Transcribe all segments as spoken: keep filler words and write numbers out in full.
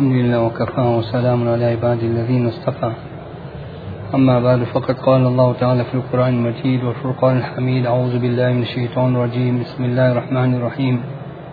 الحمد لله وكفى وسلام على عباد الذين اصطفى. أما بعد فقد قال الله تعالى في القرآن المجيد والفرقان الحميد: أعوذ بالله من الشيطان الرجيم، بسم الله الرحمن الرحيم.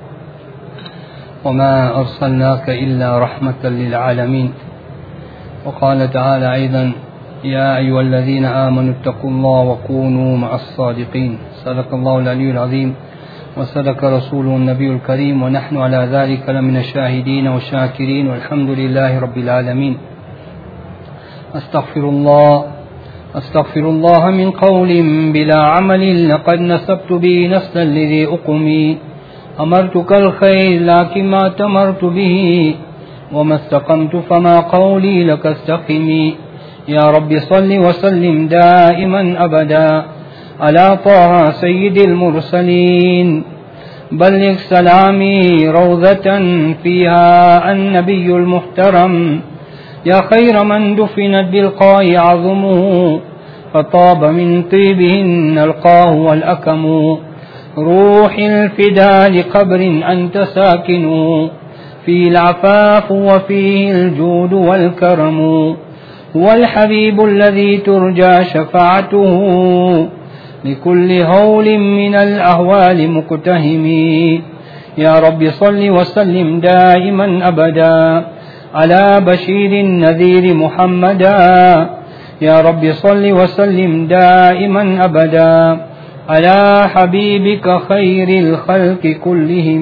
وما أرسلناك إلا رحمة للعالمين. وقال تعالى أيضا: يا أيها الذين آمنوا اتقوا الله وكونوا مع الصادقين. صدق الله العلي العظيم وصدق رسوله النبي الكريم، ونحن على ذلك لمن الشاهدين والشاكرين، والحمد لله رب العالمين. استغفر الله استغفر الله من قول بلا عمل لقد نسبت به نسلا لذي أقمي. أمرتك الخير لكن ما تمرت به، وما استقمت فما قولي لك استقمي. يا رب صل وسلم دائما أبدا على طه سيد المرسلين. بلغ سلامي روضة فيها النبي المحترم، يا خير من دفنت بالقاء عظمه، فطاب من طيبهن القاه والأكم. روح الفدا لقبر أنت ساكن، فيه العفاف وفيه الجود والكرم. هو الحبيب الذي ترجى شفاعته، لكل هول من الأهوال مقتهم. يا رب صل وسلم دائما أبدا على بشير النذير محمدا. يا رب صل وسلم دائما أبدا على حبيبك خير الخلق كلهم.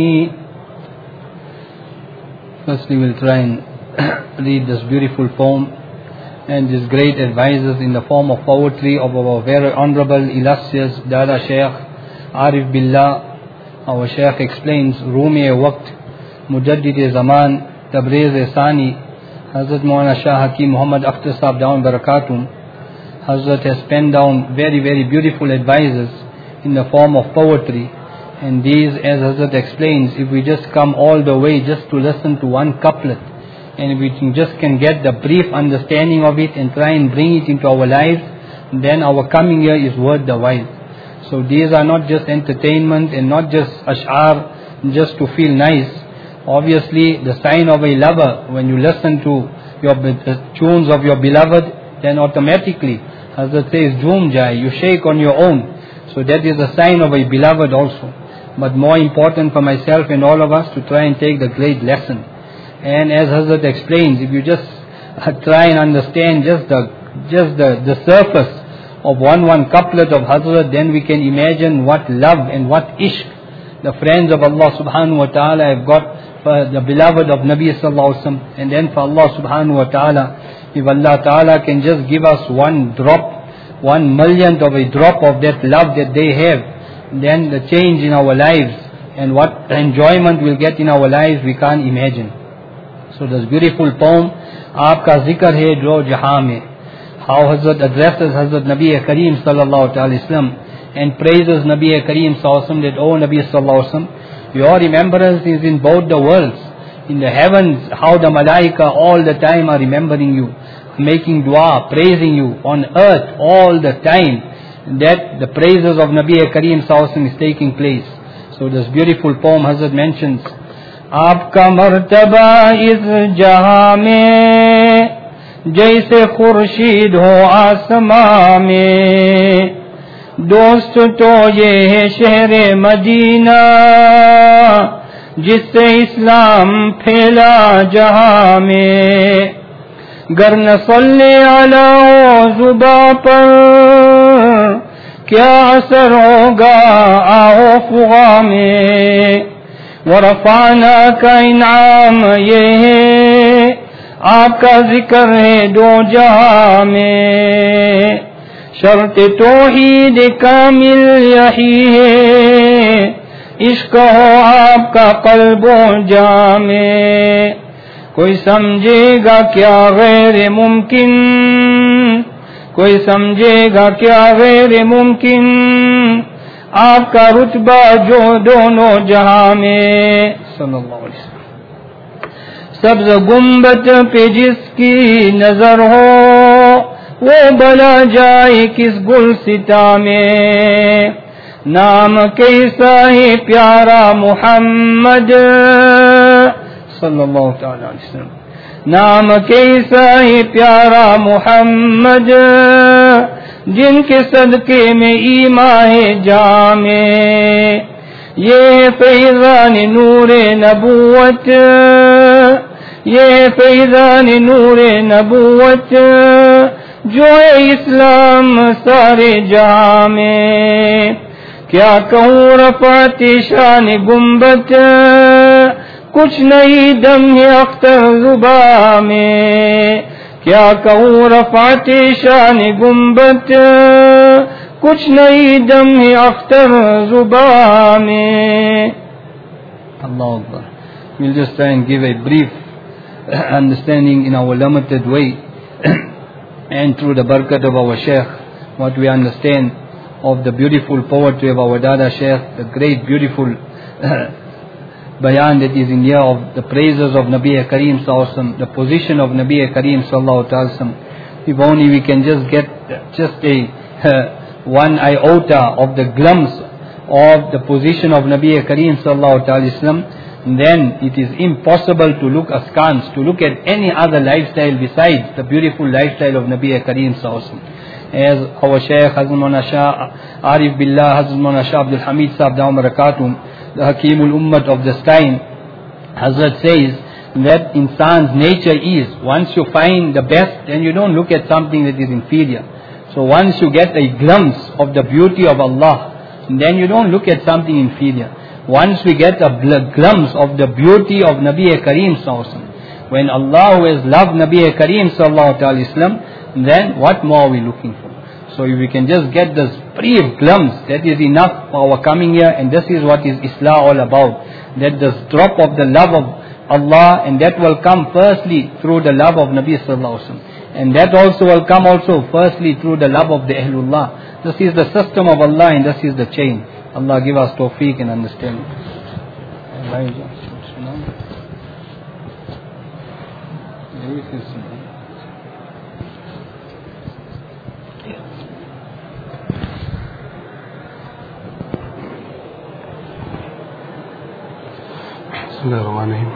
Firstly, we'll try and read this beautiful poem and these great advices in the form of poetry of our very honorable, illustrious Dada Shaykh Arif Billah. Our Shaykh explains, Rumi-e Waqt, Mujaddid-e Zaman, Tabriz-e Sani, Hazrat Maulana Shah Hakim Muhammad Akhtar Sahab down Barakatum. Hazrat has penned down very, very beautiful advices in the form of poetry. And these, as Hazrat explains, if we just come all the way just to listen to one couplet, and if we can just can get the brief understanding of it and try and bring it into our lives, then our coming here is worth the while. So these are not just entertainment and not just ash'ar just to feel nice. Obviously, the sign of a lover, when you listen to your the tunes of your beloved, then automatically, Hazrat says, Joom jai, you shake on your own. So that is a sign of a beloved also. But more important for myself and all of us to try and take the great lesson. And as Hazrat explains, if you just try and understand just the just the, the surface of one one couplet of Hazrat, then we can imagine what love and what ishq the friends of Allah subhanahu wa ta'ala have got for the beloved of Nabi sallallahu alaihi wasallam. And then for Allah subhanahu wa ta'ala, if Allah ta'ala can just give us one drop, one millionth of a drop of that love that they have, then the change in our lives and what enjoyment we'll get in our lives, we can't imagine. So this beautiful poem, Aapka Zikr Hai Jo Jahan Mein, how Hazrat addresses Hazrat Nabi Kareem sallallahu alaihi wasallam and praises Nabi Kareem sallallahu alaihi wasallam that, oh Nabi sallallahu alaihi wasallam, your remembrance is in both the worlds. In the heavens, how the malaika all the time are remembering you, making dua, praising you. On earth, all the time, that the praises of Nabi Kareem sallallahu alaihi wasallam is taking place. So this beautiful poem Hazrat mentions, आपका मर्तबा इस जहां में जैसे खुर्शीद हो आसमां में, दोस्त तो ये है शहर मदीना जिससे इस्लाम फैला जहां में. गर न सल्ले अला जुबा पर क्या असर होगा आओ फुगा में. वरफाना का इनाम ये है आपका जिक्र है दो जहां में. शर्त तौहीद कामिल यही है, इश्क हो आपका कल्बो जां में. कोई समझेगा क्या गैर मुमकिन, कोई समझेगा क्या गैर मुमकिन, आपका रुतबा जो दोनों जहां में. सल्लल्लाहु अलैहि वसल्लम. सब्ज़ गुंबद पे जिसकी नजर हो, वो भला जाए किस गुलसिता में. नाम कैसा है प्यारा मुहम्मद صلی اللہ تعالی علیہ وسلم. نام کیسا ہی پیارا محمد جن کے صدقے میں ایمان ہے جامع. یہ فیضان نور نبوت، یہ فیضان نور نبوت جو اسلام سارے جہاں میں. کیا کہوں رفعت شان گنبد کچھ نہیں دم ہے اختر زباں میں. کیا کہوں رفعت شان گنبد کچھ نہیں دم ہے اختر زباں میں. اللہ اکبر. We'll just try and give a brief understanding in our limited way and through the barakat of our Shaykh, what we understand of the beautiful poetry of our Dada Shaykh, the great beautiful bayan that is in here of the praises of Nabi Kareem Sallallahu Alaihi Wasallam, the position of Nabi Kareem Sallallahu Alaihi Wasallam. If only we can just get just a uh, one iota of the glimpse of the position of Nabi Kareem Sallallahu Alaihi Wasallam, then it is impossible to look askance, to look at any other lifestyle besides the beautiful lifestyle of Nabi Kareem Sallallahu Alaihi Wasallam. As our Shaykh Hazrat Maulana Shah Arif Billah Hazrat Maulana Shah Abdul Hamid Sahib Dawam Barakatum, the Hakimul Ummat of this time, Hazrat says that insan's nature is, once you find the best, then you don't look at something that is inferior. So once you get a glimpse of the beauty of Allah, then you don't look at something inferior. Once we get a glimpse of the beauty of Nabi Kareem Sallallahu Alaihi Wasallam, when Allah who has loved Nabi Kareem Sallallahu Alaihi Wasallam, then what more are we looking for? So if we can just get this brief glimpse, that is enough for our coming here, and this is what is Islah all about. That this drop of the love of Allah, and that will come firstly through the love of Nabi Sallallahu Alaihi Wasallam. And that also will come also firstly through the love of the Ahlullah. This is the system of Allah and this is the chain. Allah give us tawfiq and understanding. بسم اللہ الرحمن الرحیم.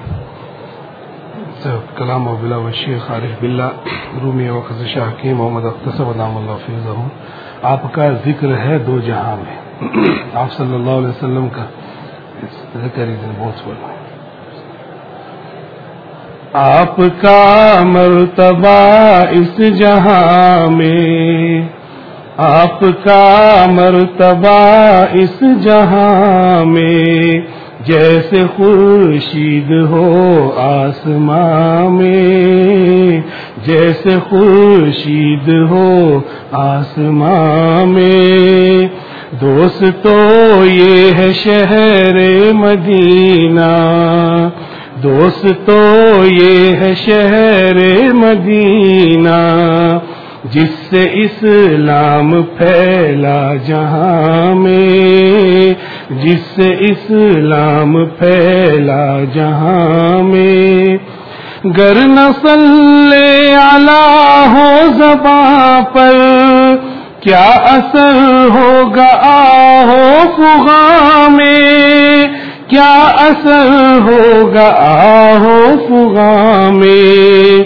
کلام و بلا و شیخ عارف باللہ رومی وقت شاہ حکیم محمد اختصر علام اللہ فیضہ. آپ کا ذکر ہے دو جہاں میں. آپ صلی اللہ علیہ وسلم کا ذکر ہی بہت بڑا. آپ کا مرتبہ اس جہاں میں، آپ کا مرتبہ اس جہاں میں، جیسے خورشید ہو آسماں میں، جیسے خورشید ہو آسماں میں. دوستو یہ ہے شہر مدینہ، دوستو یہ ہے شہر مدینہ، جس سے اسلام پھیلا جہاں میں، جس سے اسلام پھیلا جہاں میں. گر نہ صلی علی ہو زباں پر، کیا اثر ہوگا آہو فغاں میں، کیا اثر ہوگا آہو فغاں میں.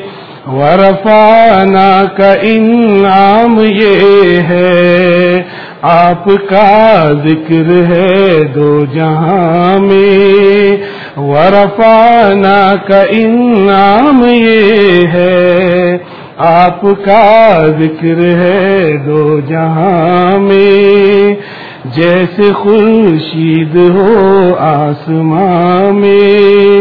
ورفعنا کا انعام یہ ہے، آپ کا ذکر ہے دو جہاں میں. ورفعنا کا انعام یہ ہے، آپ کا ذکر ہے دو جہاں میں، جیسے خورشید ہو آسماں میں.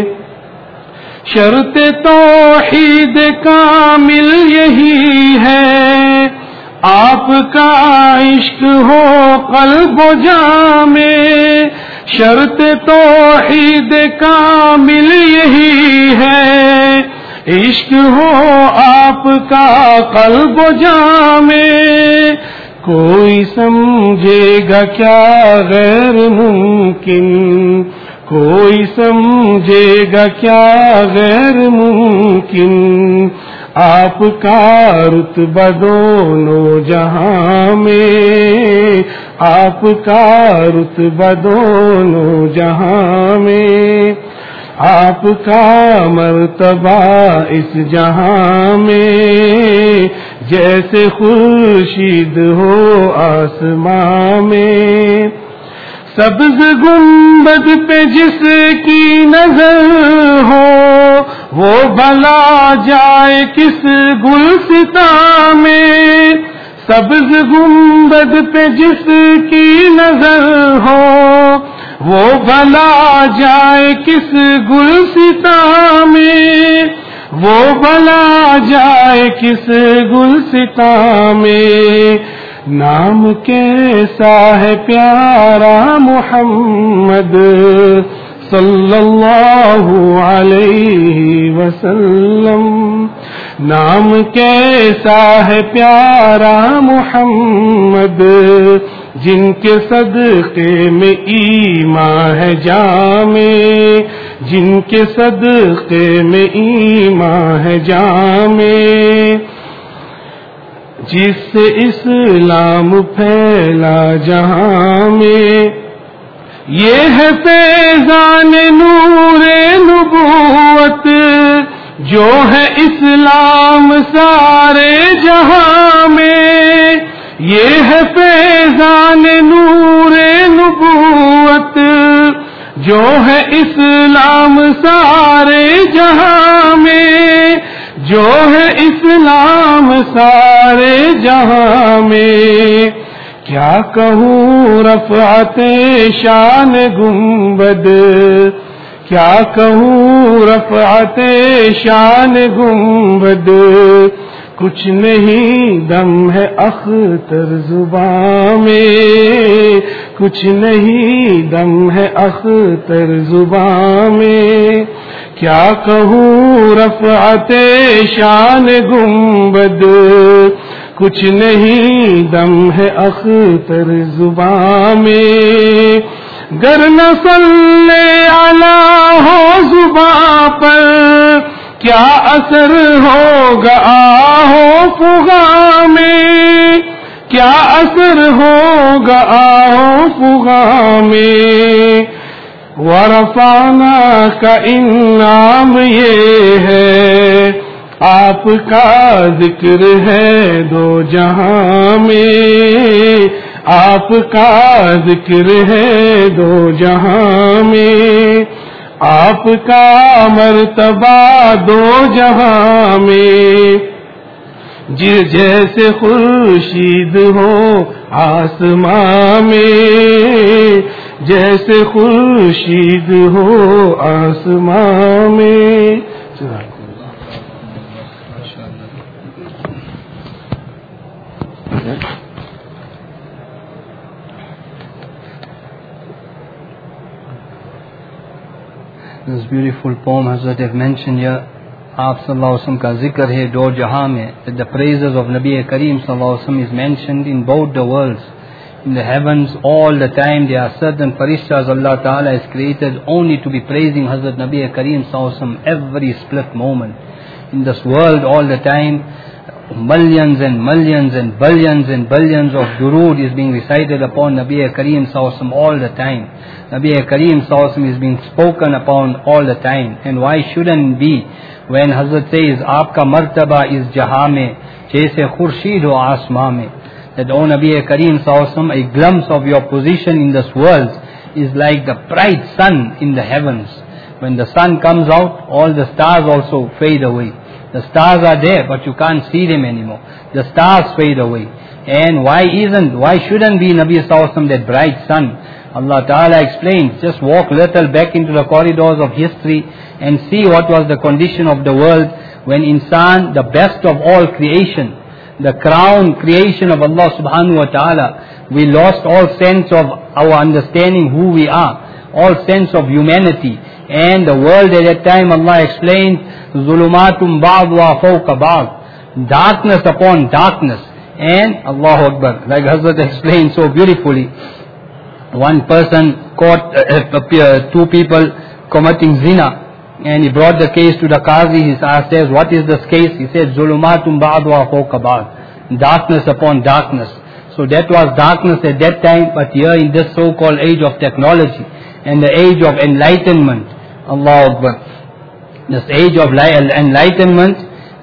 شرط توحید کامل یہی ہے، آپ کا عشق ہو قلب و جاں میں. شرط توحید کامل یہی ہے، عشق ہو آپ کا قلب و جاں میں. کوئی سمجھے گا کیا غیر ممکن، کوئی سمجھے گا کیا غیر ممکن، آپ کا رتبہ دونوں جہاں میں، آپ کا رتبہ دونوں جہاں میں. آپ کا مرتبہ اس جہاں میں جیسے خورشید ہو آسماں میں. سبز گنبد پہ جس کی نظر ہو وہ بھلا جائے کس گلستاں میں. سبز گنبد پہ جس کی نظر ہو وہ بھلا جائے کس گلستاں میں. وہ بھلا جائے کس گلستاں میں. نام کیسا ہے پیارا محمد صلی اللہ علیہ وسلم. نام کیسا ہے پیارا محمد جن کے صدقے میں ایمان ہے جامع. جن کے صدقے میں ایمان ہے جامع. جس سے اسلام پھیلا جہاں میں. یہ ہے فیضان نور نبوت جو ہے اسلام سارے جہاں میں. یہ ہے فیضان نور نبوت جو ہے اسلام سارے جہاں میں. جو ہے اسلام سارے جہاں میں. کیا کہوں رفعت شان گنبد. کیا کہوں رفعت شان گنبد. کچھ نہیں دم ہے اختر زباں میں. کچھ نہیں دم ہے اختر زباں میں. کیا کہوں رفعت شان گنبد. کچھ نہیں دم ہے اختر زباں میں. گر نہ صلی علی ہو زباں پر کیا اثر ہوگا آہو فغاں میں. کیا اثر ہوگا آہو فغاں میں. ورفعنا کا انعام یہ ہے آپ کا ذکر ہے دو جہاں میں. آپ کا ذکر ہے دو جہاں میں. آپ کا مرتبہ دو جہاں میں. جیسے خورشید ہو آسماں میں. جیسے خورشید ہو آسماں میں. This beautiful poem Hazrat have mentioned here, Aap Sallallahu Alaihi Wasallam ka zikr hai do jahan mein, that the praises of Nabi Kareem Sallallahu Alaihi Wasallam is mentioned in both the worlds. In the heavens all the time there are certain farishtas Allah Ta'ala has created only to be praising Hazrat Nabi Kareem Sallallahu Alaihi Wasallam every split moment. In this world all the time millions and millions and billions and billions of durood is being recited upon Nabi Kareem Sallallahu Alaihi Wasallam all the time. Nabi Kareem Sallallahu Alaihi Wasallam is being spoken upon all the time. And why shouldn't be when Hazrat says, Aapka martaba is jahan mein, jaise khurshid ho asman mein. That, O Nabi Kareem Sallallahu Alaihi Wasallam, a glimpse of your position in this world is like the bright sun in the heavens. When the sun comes out, all the stars also fade away. The stars are there, but you can't see them anymore. The stars fade away. And why isn't, why shouldn't be Nabi Sallallahu Alaihi Wasallam that bright sun? Allah Ta'ala explains, just walk little back into the corridors of history and see what was the condition of the world when insan, the best of all creation, the crown creation of Allah Subhanahu Wa Ta'ala, we lost all sense of our understanding who we are, all sense of humanity. And the world at that time, Allah explained, Zulumatum ba'dwa fawqa ba'd, darkness upon darkness. And Allahu Akbar, like Hazrat explained so beautifully, one person caught uh, two people committing zina, and he brought the case to the Qazi. He asked, says, what is this case? He said, Zulumatum ba'dwa fawqa ba'd, darkness upon darkness. So that was darkness at that time, but here in this so-called age of technology and the age of enlightenment, Allahu Akbar. This age of enlightenment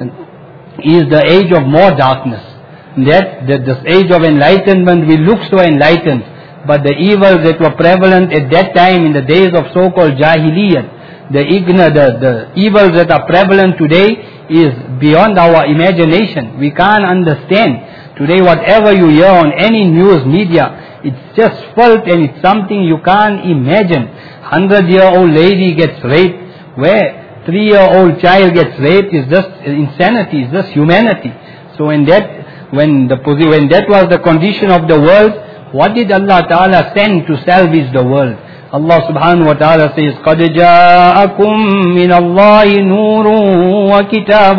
is the age of more darkness. That, that this age of enlightenment we look so enlightened, but the evils that were prevalent at that time in the days of so-called Jahiliyyah, the, ignorant, the, the evils that are prevalent today is beyond our imagination. We can't understand. Today whatever you hear on any news media, it's just felt and it's something you can't imagine. Hundred-year-old lady gets raped, where three-year-old child gets raped is just insanity, is just humanity. So when that when the when that was the condition of the world, what did Allah Ta'ala send to salvage the world? Allah Subhanahu wa Ta'ala says, قَدْ جَاءَكُم مِّنَ اللَّهِ نُورٌ وَكِتَابٌ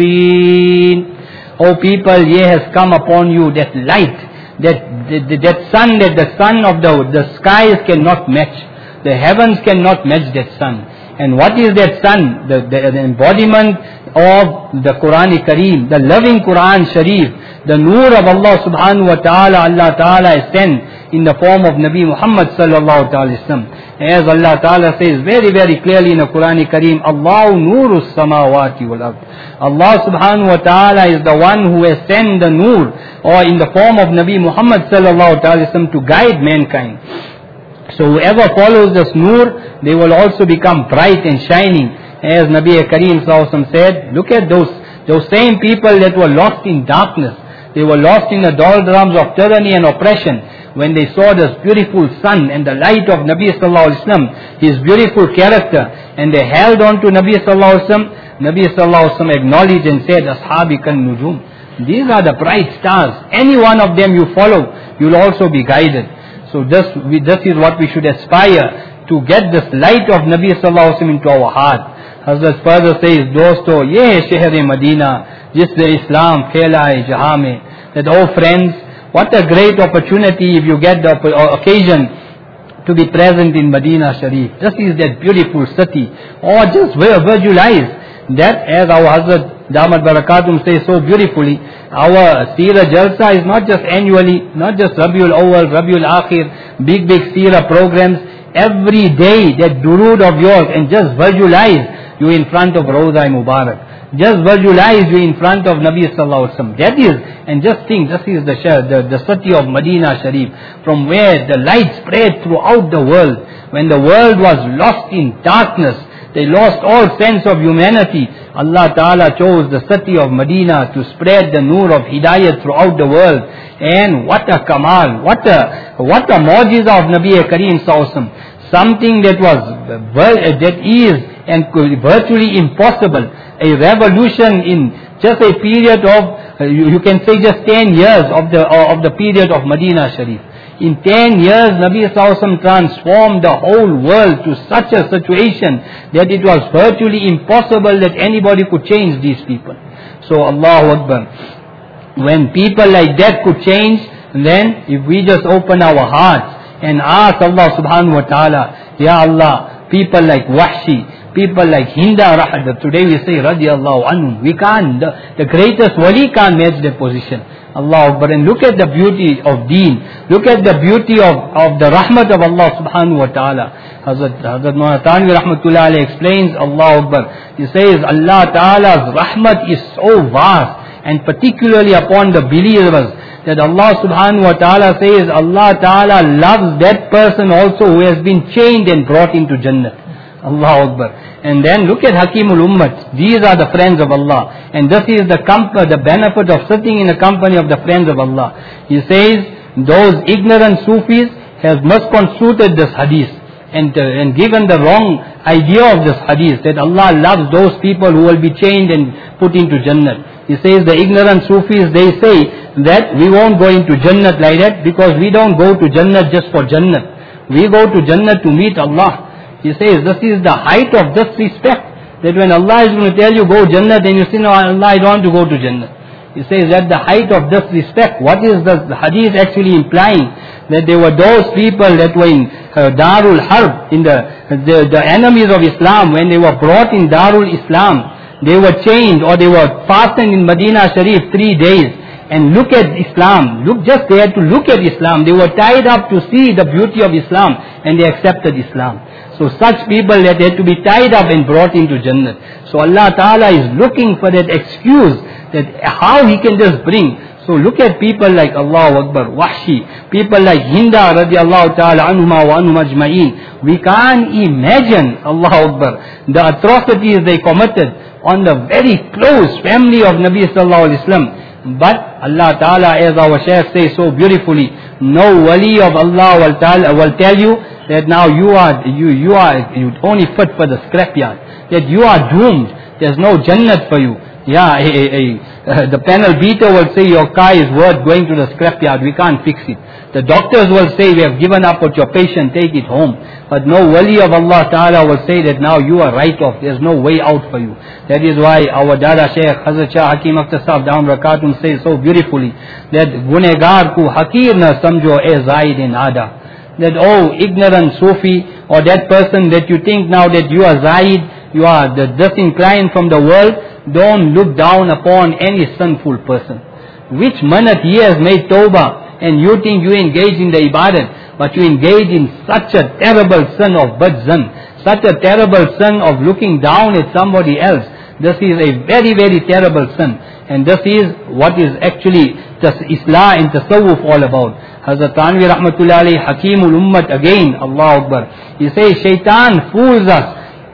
مُبِينٌ. O people, here has come upon you that light, that that, that sun, that the sun of the, the skies cannot match. The heavens cannot match that sun. And what is that sun? The, the, the embodiment of the Quran Kareem, the loving Quran Sharif, the nur of Allah Subhanahu wa Ta'ala, Allah Ta'ala is sent in the form of Nabi Muhammad Sallallahu Alaihi Wasallam. As Allah Ta'ala says very very clearly in the Quran Kareem, Allahu nurus samawati wal ard. Allah Subhanahu wa Ta'ala is the one who has sent the nur, or in the form of Nabi Muhammad Sallallahu Alaihi Wasallam, to guide mankind. So whoever follows this nur, they will also become bright and shining. As Nabi Kareem Sallallahu Alaihi Wasallam said, look at those, those same people that were lost in darkness. They were lost in the doldrums of tyranny and oppression. When they saw this beautiful sun and the light of Nabi Sallallahu Alaihi Wasallam, his beautiful character, and they held on to Nabi Sallallahu Alaihi Wasallam, Nabi Sallallahu Alaihi Wasallam acknowledged and said, Ashabi kan nujum. These are the bright stars. Any one of them you follow, you'll also be guided. So this, we, this is what we should aspire, to get this light of Nabi Sallallahu Alaihi Wasallam into our heart. Hazrat further says, Dosto, ye sheher Madina, jisse Islam phela hai jahan mein. That, oh friends, what a great opportunity if you get the occasion to be present in Medina Sharif. This is that beautiful city. Or just visualize that, as our Hazrat Damat Barakatum says so beautifully, our Seerah Jalsa is not just annually, not just Rabiul Awwal, Rabiul Akhir, big big Seerah programs. Every day that durood of yours, and just visualize you in front of Rawza Mubarak. Just visualize you in front of Nabi Sallallahu Alaihi Wasallam. That is, and just think, this is the, the, the city of Medina Sharif, from where the light spread throughout the world. When the world was lost in darkness, they lost all sense of humanity. Allah Ta'ala chose the city of Medina to spread the nur of Hidayat throughout the world. And what a kamal, what a, what a mu'jiza of Nabi Kareem Sallallahu Alaihi Wasallam. Something that was, that is and virtually impossible. A revolution in just a period of, you, you can say just ten years of the, of the period of Medina Sharif. In ten years, Nabi Sallallahu Alaihi Wasallam transformed the whole world to such a situation that it was virtually impossible that anybody could change these people. So Allahu Akbar. When people like that could change, then if we just open our hearts and ask Allah Subhanahu wa Ta'ala, Ya Allah, people like Wahshi, people like Hinda Rahad, today we say Radiallahu Anhum, we can't, the, the greatest wali can't match their position. Allah Akbar. And look at the beauty of deen. Look at the beauty of, of the rahmat of Allah Subhanahu wa Ta'ala. Hazrat, Hazrat Mawlana Tanvi Rahmatullah Alayhi explains, Allah Akbar. He says Allah Ta'ala's rahmat is so vast, and particularly upon the believers, that Allah Subhanahu wa Ta'ala says Allah Ta'ala loves that person also who has been chained and brought into Jannah. Allahu Akbar. And then look at Hakimul Ummat. These are the friends of Allah. And this is the comfort, the benefit of sitting in the company of the friends of Allah. He says, those ignorant Sufis have misconstrued this hadith and, uh, and given the wrong idea of this hadith, that Allah loves those people who will be chained and put into Jannah. He says the ignorant Sufis, they say that we won't go into Jannah like that, because we don't go to Jannah just for Jannah. We go to Jannah to meet Allah. He says this is the height of disrespect, that when Allah is going to tell you go Jannah, then you say, no Allah, I don't want to go to Jannah. He says that the height of disrespect. What is the, the hadith actually implying? That there were those people that were in uh, Darul Harb, in the, the, the enemies of Islam, when they were brought in Darul Islam, they were chained or they were fastened in Medina Sharif three days. And look at Islam. Look, just they had to look at Islam. They were tied up to see the beauty of Islam, and they accepted Islam. So such people that had to be tied up and brought into Jannah. So Allah Ta'ala is looking for that excuse that how He can just bring. So look at people like Allahu Akbar, Wahshi, people like Hinda radiallahu ta'ala anhuma wa anhum ajma'een. We can't imagine, Allahu Akbar, the atrocities they committed on the very close family of Nabi sallallahu alaihi wasallam. But Allah Ta'ala, as our Shaykh says so beautifully, no wali of Allah will tell, will tell you that now you are, you, you are, you only fit for the scrapyard. That you are doomed. There's no Jannat for you. Yeah, a, a, a, uh, the panel beater will say your car is worth going to the scrapyard, we can't fix it. The doctors will say we have given up with your patient, take it home. But no wali of Allah Ta'ala will say that now you are right off, there's no way out for you. That is why our Dada Shaykh Hazrat Shah Hakim Akhtar Sahab Dam Rakatum says so beautifully that gunegar ku hakir na samjo e zaid in ada. That oh ignorant Sufi or that person that you think now that you are zaid, you are the disinclined from the world, don't look down upon any sinful person. Which manat he has made tawbah and you think you engage in the ibadat, but you engage in such a terrible sin of badzan, such a terrible sin of looking down at somebody else. This is a very, very terrible sin. And this is what is actually Islah and Tasawwuf all about. Hazrat Tanvi Rahmatullah alayhi, Hakimul Ummat again, Allahu Akbar. He says, Shaitan fools us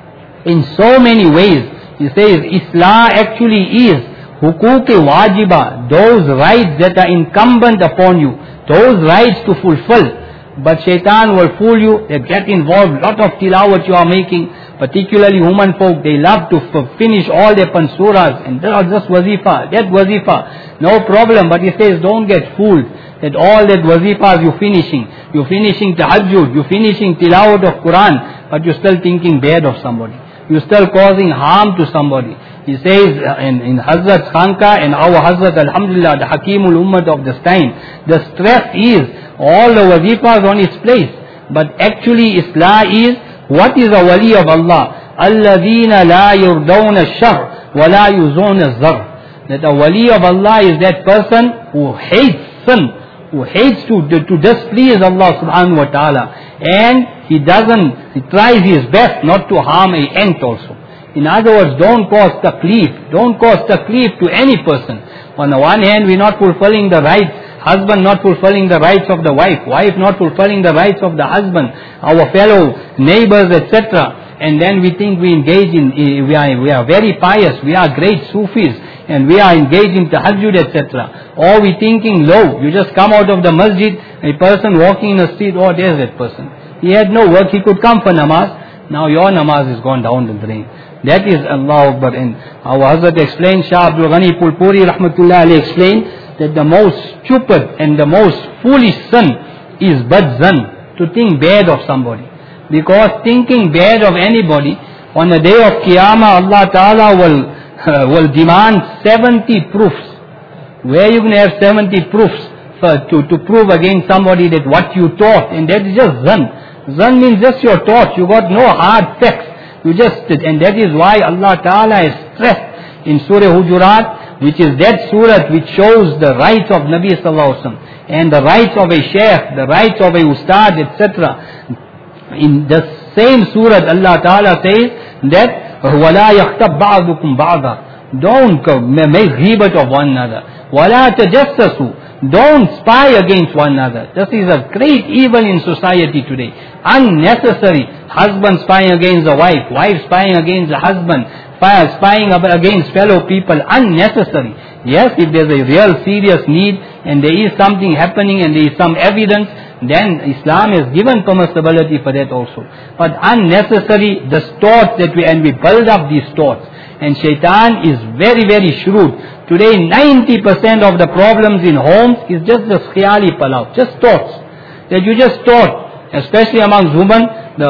in so many ways. He says, Islah actually is hukuk-e wajiba, those rights that are incumbent upon you, those rights to fulfill. But Shaitan will fool you, they get involved, lot of tilawat you are making, particularly women folk, they love to f- finish all their pansuras, and just wazifa, that wazifa, no problem, but he says, don't get fooled, that all that wazifas you're finishing, you're finishing tahajjud, you're finishing tilawat of Quran, but you're still thinking bad of somebody. You're still causing harm to somebody. He says in, in Hazrat Khanka and our Hazrat Alhamdulillah, the Hakimul Ummah of this time, the stress is all the wazifas on its place. But actually Islah is, what is a wali of Allah? Alladhina la yurdawna shar wa la yuzuna zar. That a wali of Allah is that person who hates sin, who hates to, to, to displease Allah subhanahu wa ta'ala. And he doesn't, he tries his best not to harm a ant also. In other words, don't cause taklif, don't cause taklif to any person. On the one hand, we're not fulfilling the rights, husband not fulfilling the rights of the wife, wife not fulfilling the rights of the husband, our fellow neighbors, et cetera. And then we think we engage in, we are, we are very pious, we are great Sufis, and we are engaged in tahajjud, et cetera. Or we thinking low, you just come out of the masjid, a person walking in the street, oh there's that person. He had no work, he could come for namaz, now your namaz is gone down the drain. That is Allahu Akbar. And our Hazrat explained, Shah Abdul Ghani Pulpuri Rahmatullah Ali explained that the most stupid and the most foolish sin is badzan, to think bad of somebody. Because thinking bad of anybody, on the day of Qiyamah, Allah Ta'ala will, uh, will demand seventy proofs. Where you can have seventy proofs for, to, to prove against somebody that what you taught, and that is just zan. Zan means just your thought, you got no hard facts. You just, and that is why Allah Ta'ala has stressed in Surah Hujurat, which is that surah which shows the rights of Nabi Sallallahu Alaihi Wasallam, and the rights of a Shaykh, the rights of a Ustad, et cetera. In the same surah, Allah Ta'ala says that, وَلَا يَخْتَبْ بَعْضُكُمْ بَعْضًا. Don't make ghibat of one another. وَلَا تَجَسَّسُوا. Don't spy against one another. This is a great evil in society today. Unnecessary. Husband spying against the wife, wife spying against the husband, spying against fellow people. Unnecessary. Yes, if there's a real serious need and there is something happening and there is some evidence, then Islam has given permissibility for that also. But unnecessary, the thoughts that we, and we build up these thoughts. And Shaitan is very, very shrewd. Today, ninety percent of the problems in homes is just the khiyali palav, just thoughts. That you just thought, especially among women,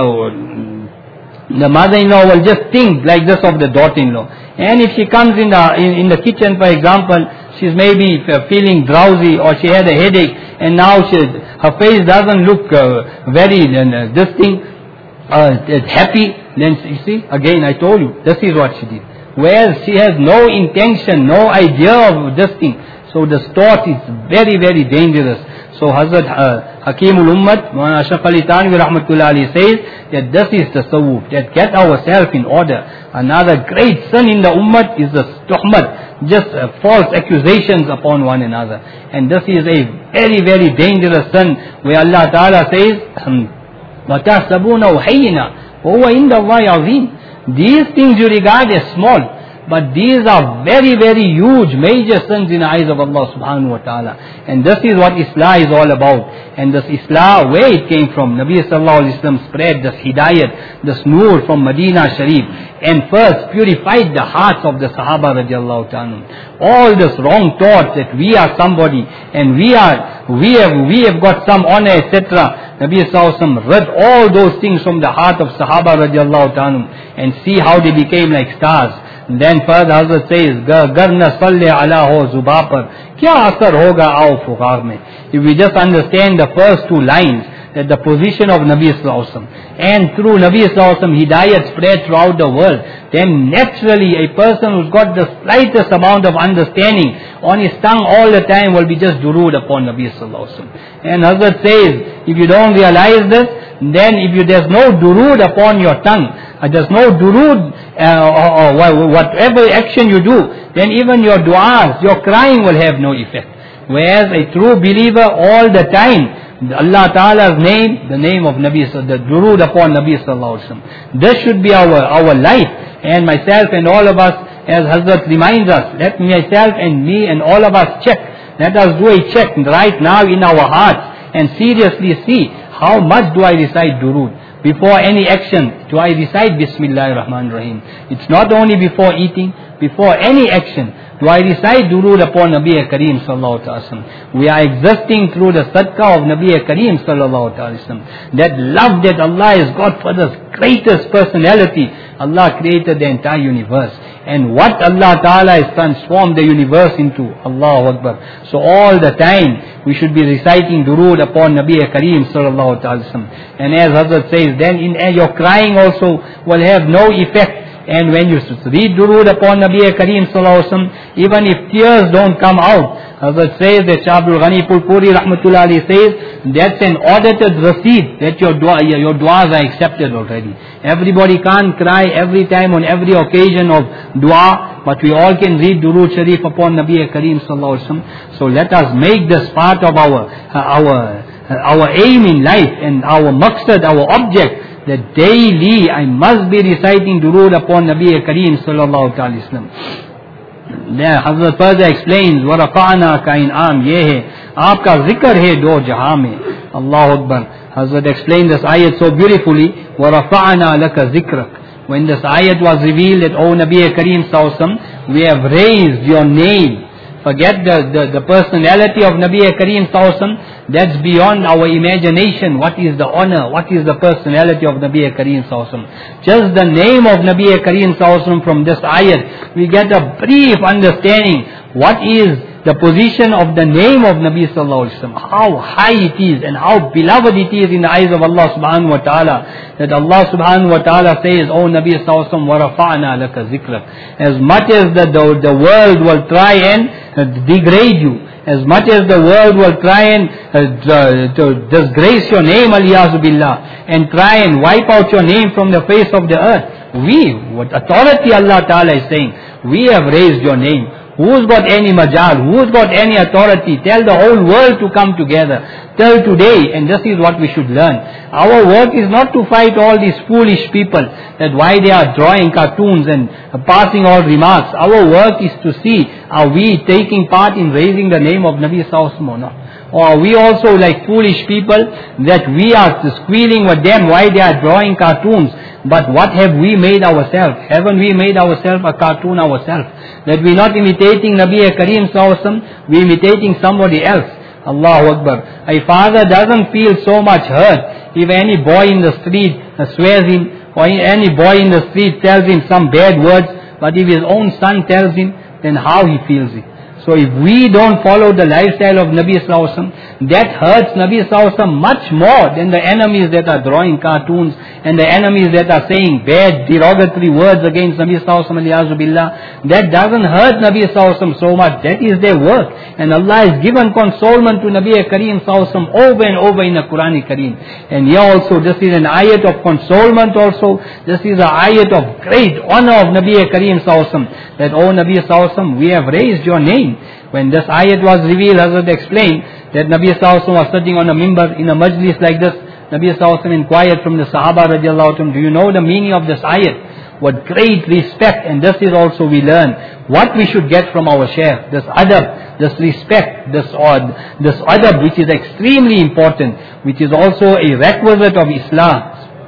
the, the mother-in-law will just think like this of the daughter-in-law. And if she comes in the, in, in the kitchen, for example, she's maybe feeling drowsy or she had a headache and now she, her face doesn't look uh, very, uh, this thing, uh, happy, then you see, again I told you, this is what she did. Where she has no intention, no idea of this thing. So the thought is very, very dangerous. So Hazrat uh, Hakimul Ummat, Mawlana Ashraf Ali Thanvi Rahmatullah Ali says that this is the tasawwuf, that get ourselves in order. Another great sin in the Ummat is the tuhmat, just uh, false accusations upon one another. And this is a very, very dangerous sin where Allah Ta'ala says, وَتَحْسَبُونَهُ هَيِّنًا وَهُوَ عِنْدَ اللَّهِ عَظِيمٌ. These things you regard as small, but these are very, very huge, major sins in the eyes of Allah subhanahu wa ta'ala. And this is what Islam is all about. And this Islam, where it came from, Nabi sallallahu alayhi wa sallam spread this hidayat, this nur from Medina Sharif, and first purified the hearts of the Sahaba radiallahu ta'ala. All this wrong thoughts that we are somebody, and we are, we have, we have got some honor, et cetera. Nabi sallallahu alayhi wa sallam read all those things from the heart of Sahaba radiallahu ta'ala, and see how they became like stars. Then further Hazrat says, Garna salle ala ho zuba par, kya asar hoga aao fuqar mein. If we just understand the first two lines, that the position of Nabi sallallahu alaihi wasallam, and through Nabi sallallahu alaihi wasallam hidayat spread throughout the world, then naturally a person who's got the slightest amount of understanding on his tongue all the time will be just durood upon Nabi sallallahu alaihi wasallam. And Hazrat says, if you don't realize this, then if you, there's no durood upon your tongue, uh, there's no durood, uh, or, or whatever action you do, then even your du'as, your crying will have no effect. Whereas a true believer all the time, Allah Ta'ala's name, the name of Nabi, the durood upon Nabi sallallahu alaihi wasallam. This should be our, our life. And myself and all of us, as Hazrat reminds us, let myself and me and all of us check. Let us do a check right now in our hearts and seriously see how much do I recite durood. Before any action, do I recite Bismillahir Rahmanir Rahim? It's not only before eating, before any action, do I recite durood upon Nabi Kareem sallallahu alaihi wasallam. We are existing through the sadaqah of Nabi Kareem sallallahu alaihi wasallam. That love that Allah has got for this greatest personality. Allah created the entire universe. And what Allah Ta'ala has transformed the universe into. Allahu Akbar. So all the time we should be reciting durood upon Nabi Kareem sallallahu alaihi wasallam. And as Hazrat says, then in your crying also will have no effect. And when you read durood upon Nabi Kareem sallallahu alaihi wasallam, even if tears don't come out, Hazrat says that Shah Abdul Ghani Pulpuri Rahmatullah Ali says, that's an audited receipt that your dua, your duas are accepted already. Everybody can't cry every time on every occasion of dua, but we all can read durood sharif upon Nabi Kareem sallallahu alaihi wasallam. So let us make this part of our, our, our aim in life and our maqsad, our object, that daily I must be reciting durood upon Nabi Kareem sallallahu alaihi wasallam. There Hazrat further explains, وَرَفَعْنَا كَإِنْعَامْ ye hai, aapka zikr hai do jahan mein. Allahu Akbar. Hazrat explained this ayat so beautifully, وَرَفَعْنَا لَكَ ذِكْرَكَ. When this ayat was revealed that, O Nabi Kareem sallallahu alaihi wasallam, we have raised your name. Forget the, the, the personality of Nabi Kareem sallallahu alaihi wasallam. That's beyond our imagination. What is the honor? What is the personality of Nabi Kareem sallallahu alaihi wasallam? Just the name of Nabi Kareem sallallahu alaihi wasallam from this ayat, we get a brief understanding. What is the position of the name of Nabi sallallahu alaihi wasallam? How high it is and how beloved it is in the eyes of Allah subhanahu wa ta'ala. That Allah subhanahu wa ta'ala says, O Nabi sallallahu alaihi wasallam, وَرَفَعْنَا لَكَ ذِكْرَكَ. As much as the, the, the world will try and degrade you, as much as the world will try and uh, to disgrace your name, aliyazu billah, and try and wipe out your name from the face of the earth, we, what authority Allah Ta'ala is saying, we have raised your name. Who's got any majal? Who's got any authority? Tell the whole world to come together. Till today, and this is what we should learn. Our work is not to fight all these foolish people, that why they are drawing cartoons and passing all remarks. Our work is to see, are we taking part in raising the name of Nabi sallallahu alaihi wasallam or not? Or are we also like foolish people that we are squealing with them why they are drawing cartoons? But what have we made ourselves? Haven't we made ourselves a cartoon ourselves? That we're not imitating Nabi Kareem sallallahu alaihi wasallam, we're imitating somebody else. Allahu Akbar. A father doesn't feel so much hurt if any boy in the street swears him, or any boy in the street tells him some bad words, but if his own son tells him, then how he feels it. So if we don't follow the lifestyle of Nabi Sallallahu Alaihi Wasallam, that hurts Nabi Sallallahu Alaihi Wasallam much more than the enemies that are drawing cartoons and the enemies that are saying bad, derogatory words against Nabi Sallallahu Alaihi Wasallam. That doesn't hurt Nabi Sallallahu Alaihi Wasallam so much. That is their work. And Allah has given consolement to Nabi Kareem Sallallahu Alaihi Wasallam over and over in the Quran Kareem. And here also, this is an ayat of consolement also. This is an ayat of great honor of Nabi Kareem Sallallahu Alaihi Wasallam. That, oh Nabi Sallallahu Alaihi Wasallam, we have raised your name. When this ayat was revealed, Hazrat explained that Nabi Sallallahu Alaihi Wasallam was sitting on a mimbar in a majlis like this. Nabi Sallallahu Alaihi Wasallam inquired from the Sahaba radiallahu anhum, do you know the meaning of this ayat? What great respect, and this is also we learn what we should get from our Shaykh, this adab, this respect, this odd, this adab which is extremely important, which is also a requisite of Islam.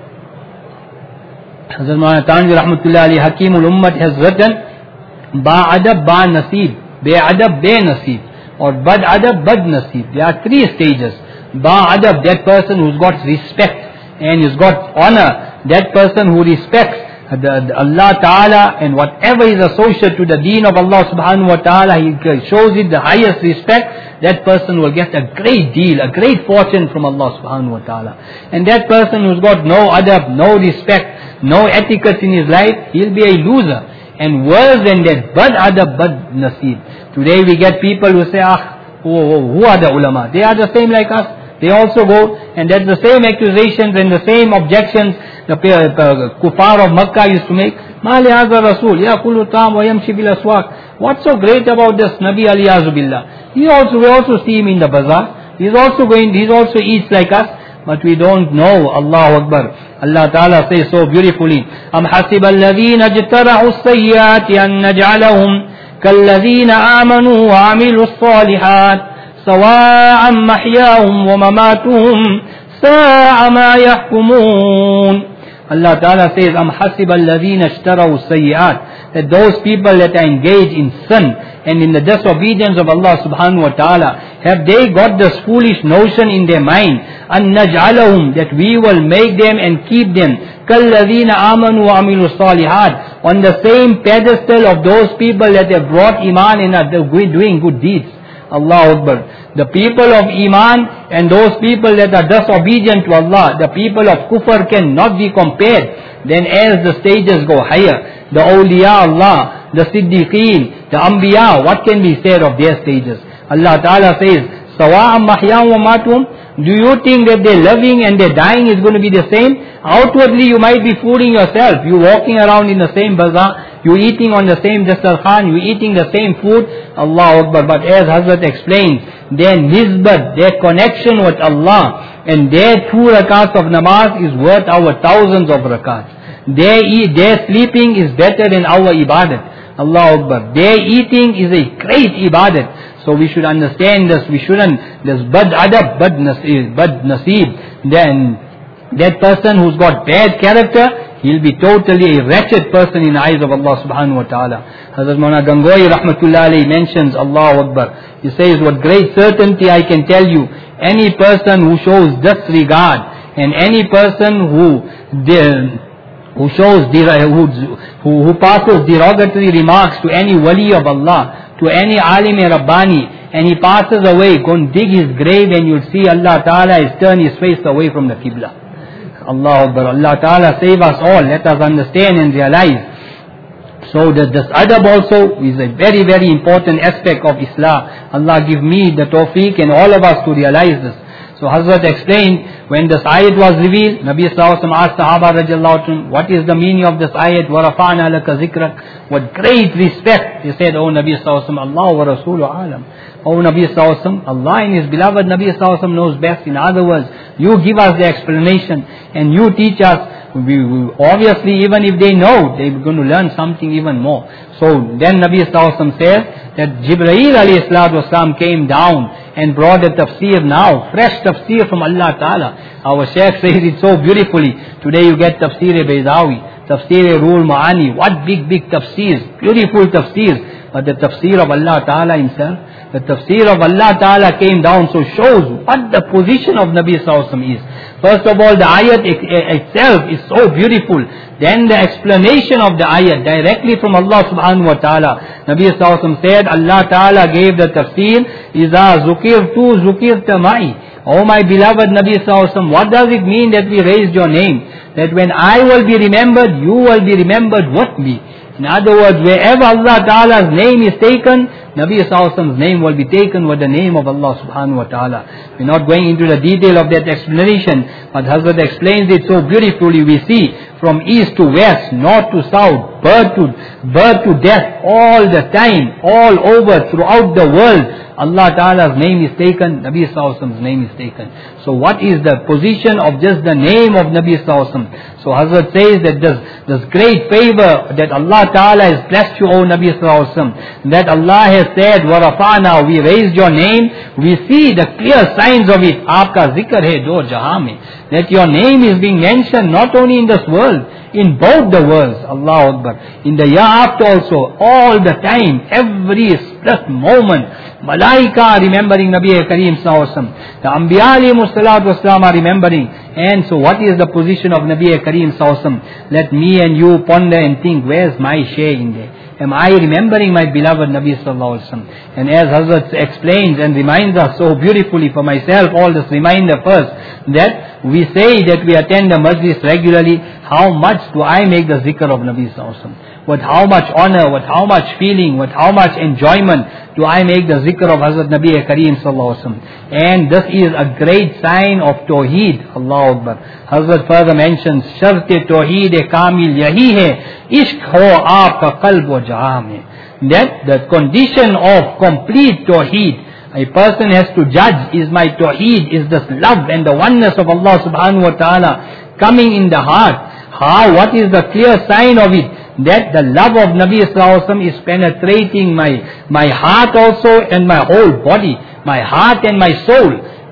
Hazrat Maulana Tanvi Rahmatullah Ali Hakimul Ummat has written, Ba adab ba nasib, Be adab be nasib, or bad adab bad nasib. There are three stages. Ba adab, that person who's got respect and has got honor, that person who respects the, the Allah Ta'ala and whatever is associated to the deen of Allah Subhanahu Wa Ta'ala, he shows it the highest respect. That person will get a great deal, a great fortune from Allah Subhanahu Wa Ta'ala. And that person who's got no adab, no respect, no etiquette in his life, he'll be a loser. And worse than that, bad adab, bad nasib. Today we get people who say, ah, who, who are the ulama? They are the same like us. They also go, and that's the same accusations and the same objections the uh, kuffar of Makkah used to make. Mali hadha Rasul, yaqulu ta'am wa yamshi bil aswaq. What's so great about this Nabi aliyazu billah? He also, we also see him in the bazaar. He's also going, he also eats like us. But we don't know. Allahu Akbar. Allah Ta'ala says so beautifully, Am hasiba alladhina jtarahu as-sayyiati an naj'alahum kalladhina amanu wa amilu as-salihat sawa'an mahyahum wa mamatuhum sa'a ma yahkumun. Allah Ta'ala says, Am hasiba alladhina jtarahu as-sayyiat, that those people that are engaged in sin and in the disobedience of Allah Subhanahu Wa Ta'ala, have they got this foolish notion in their mind, an naj'alahum, that we will make them and keep them kalladhina amanu wa amilu salihat, on the same pedestal of those people that have brought iman and are doing good deeds. Allahu Akbar. The people of iman and those people that are disobedient to Allah, the people of kufr cannot be compared. Then as the stages go higher, the awliya Allah, the siddiqeen, the anbiya, what can be said of their stages? Allah Ta'ala says, Sawa'am mahyahum wa matum. Do you think that their living and their dying is going to be the same? Outwardly you might be fooling yourself. You walking around in the same bazaar, you eating on the same dastarkhan, you eating the same food. Allahu Akbar. But as Hazrat explains, their nisbat, their connection with Allah and their two rakats of namaz is worth our thousands of rakats. Their, eat, their sleeping is better than our ibadat. Allahu Akbar. Their eating is a great ibadat. So we should understand this. We shouldn't, this bad adab, bad nasib, bad nasib. Then that person who's got bad character, he'll be totally a wretched person in the eyes of Allah Subhanahu Wa Ta'ala. Hazrat Maulana Gangohi Rahmatullah Alayhi mentions, Allahu Akbar. He says, with great certainty I can tell you, any person who shows disregard and any person who who shows who, who, who passes derogatory remarks to any wali of Allah, to any alim Rabbani, and he passes away, go and dig his grave and you'll see Allah Ta'ala has turned his face away from the Qibla. Allahu Akbar. Allah Ta'ala save us all. Let us understand and realize. So that this adab also is a very very important aspect of Islam. Allah give me the tawfiq and all of us to realize this. So Hazrat explained, when this ayat was revealed, Nabi Sallallahu Alaihi Wasallam asked Sahaba radiallahu anhum, what is the meaning of this ayat? وَرَفَعْنَا لَكَ ذِكْرَكَ. With great respect, he said, Oh Nabi Sallallahu Alaihi Wasallam, Allah wa Rasuluhu alam. Oh Nabi Sallallahu Alaihi Wasallam, Allah and His beloved Nabi Sallallahu Alaihi Wasallam knows best. In other words, you give us the explanation and you teach us. We, we, obviously, even if they know, they're going to learn something even more. So then Nabi Sallallahu Alaihi Wasallam says that Jibreel alayhi salatu wasalam came down and brought a tafsir now, fresh tafsir from Allah Ta'ala. Our Shaykh says it so beautifully. Today you get tafsir Baydawi, tafsir Ruhul Ma'ani, what big big tafsirs, beautiful tafsirs. But the tafsir of Allah Ta'ala himself, the tafsir of Allah Ta'ala came down, so shows what the position of Nabi Sallallahu Alaihi Wasallam is. First of all, the ayat itself is so beautiful. Then the explanation of the ayat directly from Allah subhanahu wa ta'ala. Nabi sallallahu alaihi wasallam said, Allah ta'ala gave the tafsir, Iza zukirtu zukirta ma'i. Oh my beloved Nabi sallallahu alaihi wasallam, what does it mean that we raised your name? That when I will be remembered, you will be remembered with me. In other words, wherever Allah Ta'ala's name is taken, Nabi sallallahu alaihi wasallam's name will be taken with the name of Allah subhanahu wa ta'ala. We're not going into the detail of that explanation, but Hazrat explains it so beautifully. We see from east to west, north to south, birth to, birth to death, all the time, all over, throughout the world, Allah Ta'ala's name is taken, Nabi sallallahu alaihi wasallam's name is taken. So what is the position of just the name of Nabi sallallahu alaihi wasallam? So Hazrat says that this, this great favor that Allah Ta'ala has blessed you, O Nabi sallallahu alaihi wasallam, that Allah has said, وَرَفَعْنَا, we raised your name, we see the clear signs of it. Aapka zikr hai do jahan mein. That your name is being mentioned not only in this world, in both the worlds, Allahu Akbar. In the year after also, all the time, every split moment, Malaika are remembering Nabi Kareem sallallahu alaihi wasallam. The Anbiya alayhimus salatu wassalam are remembering. And so what is the position of Nabi Kareem sallallahu alaihi wasallam? Let me and you ponder and think, where's my share in there? Am I remembering my beloved Nabi sallallahu alaihi wasallam? And as Hazrat explains and reminds us so beautifully, for myself, all this reminder first, that we say that we attend the majlis regularly, how much do I make the zikr of Nabi sallallahu alaihi wasallam? With how much honor, with how much feeling, with how much enjoyment do I make the zikr of Hazrat Nabi Kareem sallallahu alaihi wasallam? And this is a great sign of Tawheed. Allahu Akbar. Hazrat further mentions, Shart-e Tawheed Kamil yahi hai, ishq ho aapka qalb wa jahan mein. That the condition of complete Tawheed, a person has to judge, is my Tawheed, is this love and the oneness of Allah subhanahu wa ta'ala coming in the heart? How, what is the clear sign of it? That the love of Nabi sallallahu alaihi wasallam is penetrating my, my heart also and my whole body. My heart and my soul.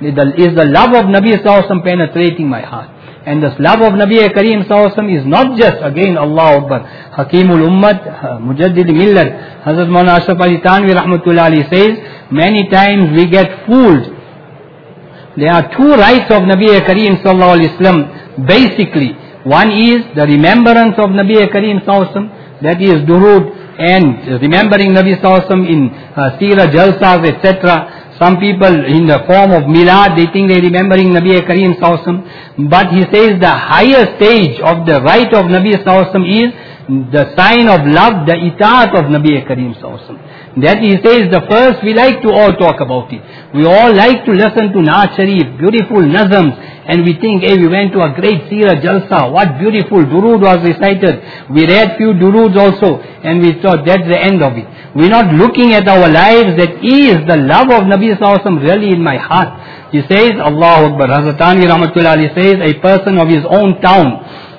Is the love of Nabi sallallahu alaihi wasallam penetrating my heart. And this love of Nabi Kareem sallallahu alaihi wasallam is not just, again, Allah Akbar, Hakimul Ummat, Mujaddid Millat, Hazrat Maulana Ashraf Ali Thanvi rahmatullah alayhi says, many times we get fooled. There are two rights of Nabi Kareem sallallahu alaihi wasallam, basically. One is the remembrance of Nabi Kareem sallallahu alaihi wasallam, that is durood and remembering Nabi sallallahu alaihi wasallam in uh, Seerah, Jalsas, et cetera. Some people in the form of milad, they think they're remembering Nabi Kareem sallallahu alaihi wasallam. But he says the higher stage of the right of Nabi sallallahu alaihi wasallam is the sign of love, the itaat of Nabi Kareem sallallahu alaihi wasallam. That he says the first, we like to all talk about it. We all like to listen to Naat Sharif, beautiful nazams, and we think, hey, we went to a great Seerah Jalsa, what beautiful durood was recited. We read few duroods also, and we thought that's the end of it. We're not looking at our lives, that is the love of Nabi sallallahu alaihi wasallam really in my heart. He says, Allahu Akbar, Hazrat Thanvi rahmatullah alayhi says, a person of his own town,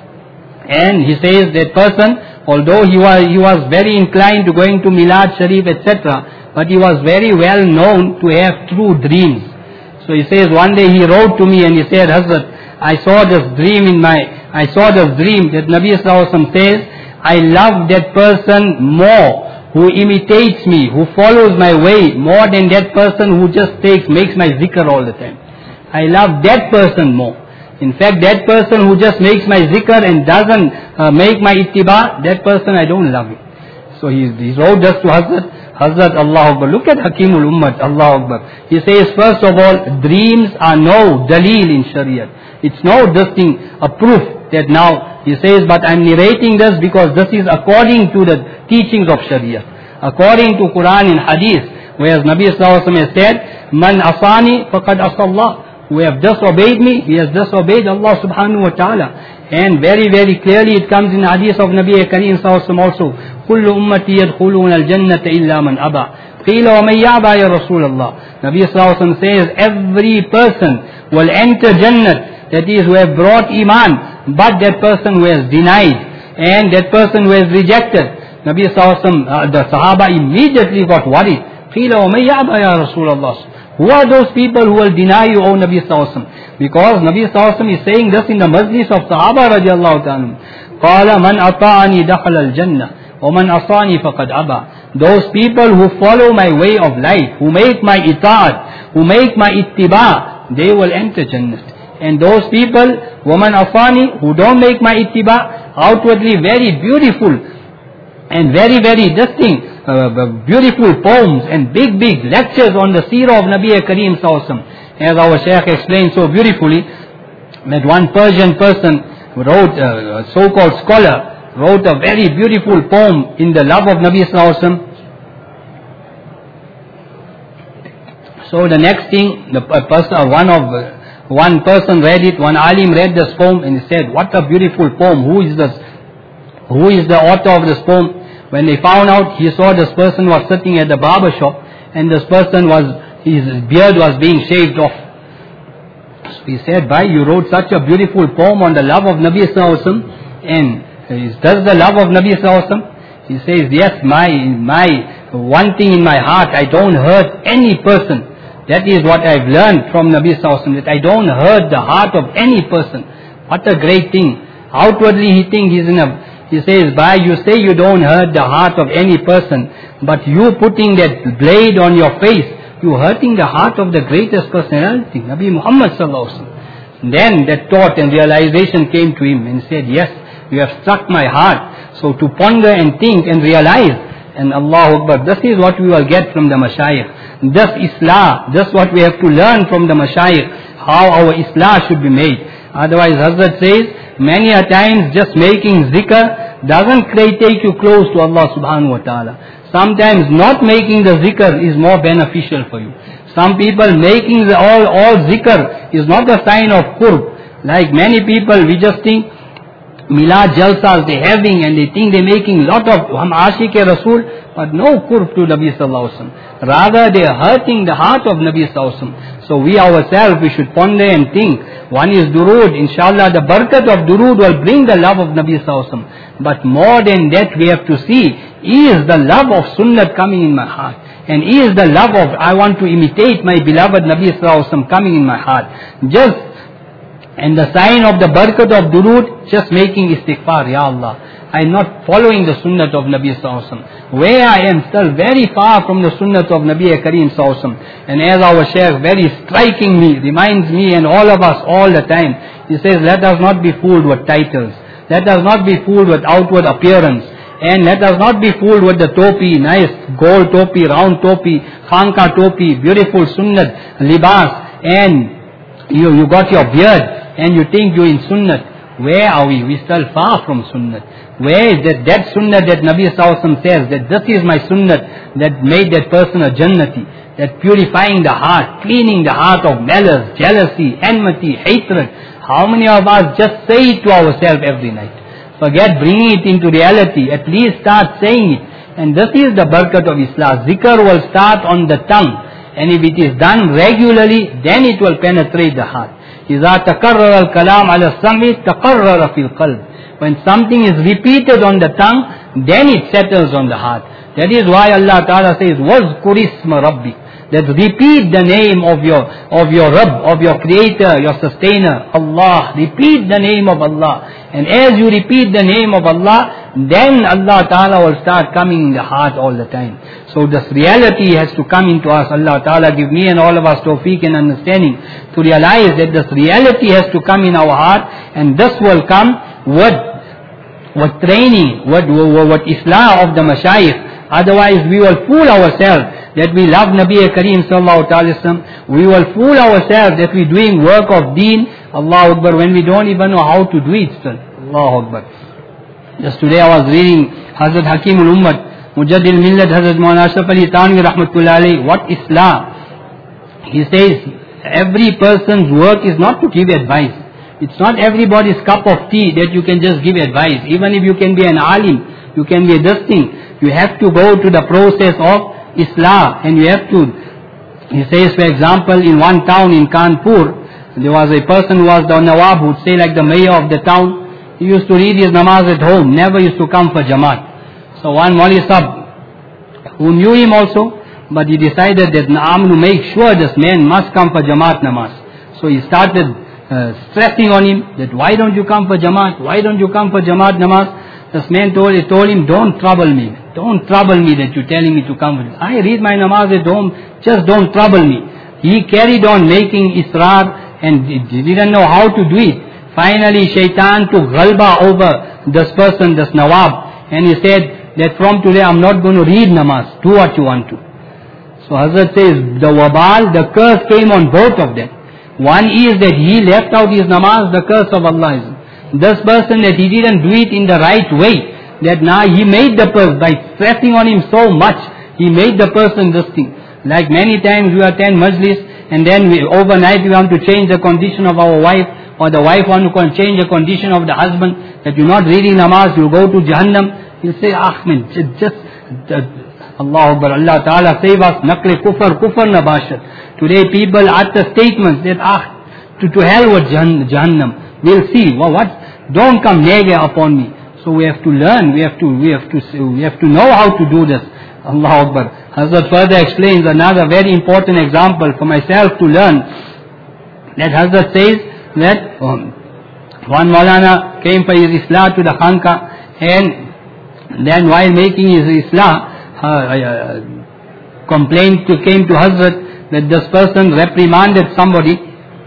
and he says that person, although he was, he was very inclined to going to Milad Sharif, et cetera, but he was very well known to have true dreams. So he says, one day he wrote to me and he said, Hazrat, I saw this dream in my, I saw this dream that Nabi sallallahu alaihi wasallam says, I love that person more who imitates me, who follows my way, more than that person who just takes, makes my zikr all the time. I love that person more. In fact, that person who just makes my zikr and doesn't uh, make my ittiba, that person I don't love it. So he, he wrote just to Hazrat, Hazrat Allah Akbar. Look at Hakimul Ummat, Allah Akbar. He says, first of all, dreams are no dalil in Shariah. It's no this thing, a proof that now, he says, but I'm narrating this because this is according to the teachings of Shariah. According to Quran and Hadith, whereas Nabi sallallahu alaihi wasallam has said, Man asani faqad asallah. Who have disobeyed me, he has disobeyed Allah subhanahu wa ta'ala. And very, very clearly it comes in the hadith of Nabi Kareem sallallahu alaihi wasallam also, كُلُّ أُمَّتِي يَدْخُلُونَ الْجَنَّةَ إِلَّا مَنْ أَبَى قِيلَ وَمَنْ يَعْبَى يَا رَسُولَ اللَّهِ. Nabi sallallahu alaihi wasallam says, every person will enter Jannat, that is, who have brought Iman, but that person who has denied, and that person who has rejected. Nabi sallallahu alaihi wasallam, uh, the Sahaba immediately got worried. قِيلَ وَمَنْ يَعْبَى يَا رَسُولَ اللَّهِ. Who are those people who will deny you, O Nabi sallallahu alaihi wasallam? Because Nabi sallallahu alaihi wasallam is saying this in the majlis of Sahaba radiallahu ta'ala. قَالَ مَنْ أَطَاعَنِي دَخَلَ الْجَنَّةِ وَمَنْ أَصَانِي فَقَدْ أَبَى. Those people who follow my way of life, who make my itaat, who make my ittiba, they will enter Jannat. And those people, woman afani, who don't make my ittiba, outwardly very beautiful and very, very distinct, uh, beautiful poems and big, big lectures on the seerah of Nabi Kareem Sallallahu Alaihi Wasallam. As our Shaykh explained so beautifully, that one Persian person wrote, uh, a so-called scholar, wrote a very beautiful poem in the love of Nabi Sallallahu Alaihi Wasallam. So the next thing, the person, one of uh, one person read it, one alim read this poem and he said, what a beautiful poem, who is this, who is the author of this poem? When they found out, he saw this person was sitting at the barber shop and this person was, his beard was being shaved off. So he said, why you wrote such a beautiful poem on the love of Nabi Sallallahu Alaihi Wasallam, and is this the love of Nabi Sallallahu Alaihi Wasallam? He says, yes, my, my, one thing in my heart, I don't hurt any person. That is what I've learned from Nabi Sallallahu Alaihi Wasallam, that I don't hurt the heart of any person. What a great thing. Outwardly he thinks he's in a, he says, by you say you don't hurt the heart of any person, but you putting that blade on your face, you hurting the heart of the greatest personality, Nabi Muhammad Sallallahu Alaihi Wasallam. Then that thought and realization came to him and said, yes, you have struck my heart. So to ponder and think and realize, and Allahu Akbar, this is what we will get from the Mashayikh. This Islah, this what we have to learn from the Mashayikh, how our Islah should be made. Otherwise Hazrat says, many a times just making zikr doesn't take you close to Allah subhanahu wa ta'ala. Sometimes not making the zikr is more beneficial for you. Some people making the all, all zikr is not a sign of qurb. Like many people, we just think, Milad Jalsas they're having and they think they're making lot of Hum Ashiq Rasul, but no qurb to Nabi Sallallahu Alaihi Wasallam. Rather they are hurting the heart of Nabi Sallallahu Alaihi Wasallam. So we ourselves, we should ponder and think. One is durood, inshallah the barakat of durood will bring the love of Nabi Sallallahu Alaihi Wasallam. But more than that we have to see, is the love of Sunnat coming in my heart? And is the love of, I want to imitate my beloved Nabi Sallallahu Alaihi Wasallam coming in my heart? Just and the sign of the barakat of durood, just making istighfar, Ya Allah, I am not following the sunnat of Nabi Sallallahu Alaihi Wasallam. Where I am still very far from the sunnat of Nabi Kareem Sallallahu Alaihi Wasallam. And as our Shaykh very strikingly reminds me and all of us all the time, he says, let us not be fooled with titles. Let us not be fooled with outward appearance. And let us not be fooled with the topi, nice gold topi, round topi, khanka topi, beautiful sunnat, libas, and you, you got your beard, and you think you're in sunnat. Where are we? We're still far from sunnat. Where is that, that sunnat that Nabi Sallallahu Alaihi Wasallam says, that this is my sunnat, that made that person a jannati, that purifying the heart, cleaning the heart of malice, jealousy, enmity, hatred. How many of us just say it to ourselves every night? Forget bringing it into reality, at least start saying it. And this is the barakat of Islam. Zikr will start on the tongue, and if it is done regularly, then it will penetrate the heart. إذا تكرر الكلام على السمع تقرر في القلب. When something is repeated on the tongue, then it settles on the heart. That is why Allah Ta'ala says, وَاذْكُرِ اسْمَ رَبِّكَ. That repeat the name of your, of your Rabb, of your Creator, your Sustainer, Allah. Repeat the name of Allah. And as you repeat the name of Allah, then Allah Ta'ala will start coming in the heart all the time. So this reality has to come into us. Allah Ta'ala give me and all of us tawfiq and understanding to realize that this reality has to come in our heart, and this will come with, with training, with, with, with Islah of the Mashayikh. Otherwise we will fool ourselves that we love Nabi Kareem Sallallahu Alaihi Wasallam. We will fool ourselves that we are doing work of deen, Allahu Akbar, when we don't even know how to do it still. Allahu Akbar. Just today I was reading Hazrat Hakim al-Ummat, Mujaddid al-Millat, Hazrat Maulana Ashraf Ali Thanvi Rahmatullahi Alayhi. What Islam? He says, every person's work is not to give advice. It's not everybody's cup of tea that you can just give advice. Even if you can be an alim, you can be a this thing, you have to go to the process of Islah, and you have to, he says, for example, in one town in Kanpur, there was a person who was the Nawab, who would say like the mayor of the town. He used to read his namaz at home, never used to come for Jamaat. So one Maulvi Sahib, who knew him also, but he decided that I'm to make sure this man must come for Jamaat namaz. So he started uh, stressing on him that why don't you come for Jamaat? Why don't you come for Jamaat namaz? This man told, he told him, don't trouble me. Don't trouble me that you're telling me to come. I read my namaz at home, just don't trouble me. He carried on making israr and he didn't know how to do it. Finally, shaitan took ghalba over this person, this Nawab, and he said that from today I'm not going to read namaz, do what you want to. So Hazrat says, the wabal, the curse came on both of them. One is that he left out his namaz, the curse of Allah is. This person that he didn't do it in the right way, that now he made the person, by stressing on him so much, he made the person this thing. Like many times we attend majlis, and then we, overnight we want to change the condition of our wife, or the wife want to change the condition of the husband, that you're not reading namaz, you go to Jahannam. He'll say, ah, man, just, just uh, Allah Akbar, Allah Ta'ala save us, nakle kufr, kufr nabashat. Today people utter statements that, ah, to, to hell with Jahannam. We'll see, well, what, don't come near upon me. So we have to learn, we have to, we have to, we have to know how to do this. Allah Akbar. Hazrat further explains another very important example for myself to learn. That Hazrat says that um, one Maulana came for his Islah to the Khanqa, and then while making his Islah, uh, uh, complaint to, came to Hazrat that this person reprimanded somebody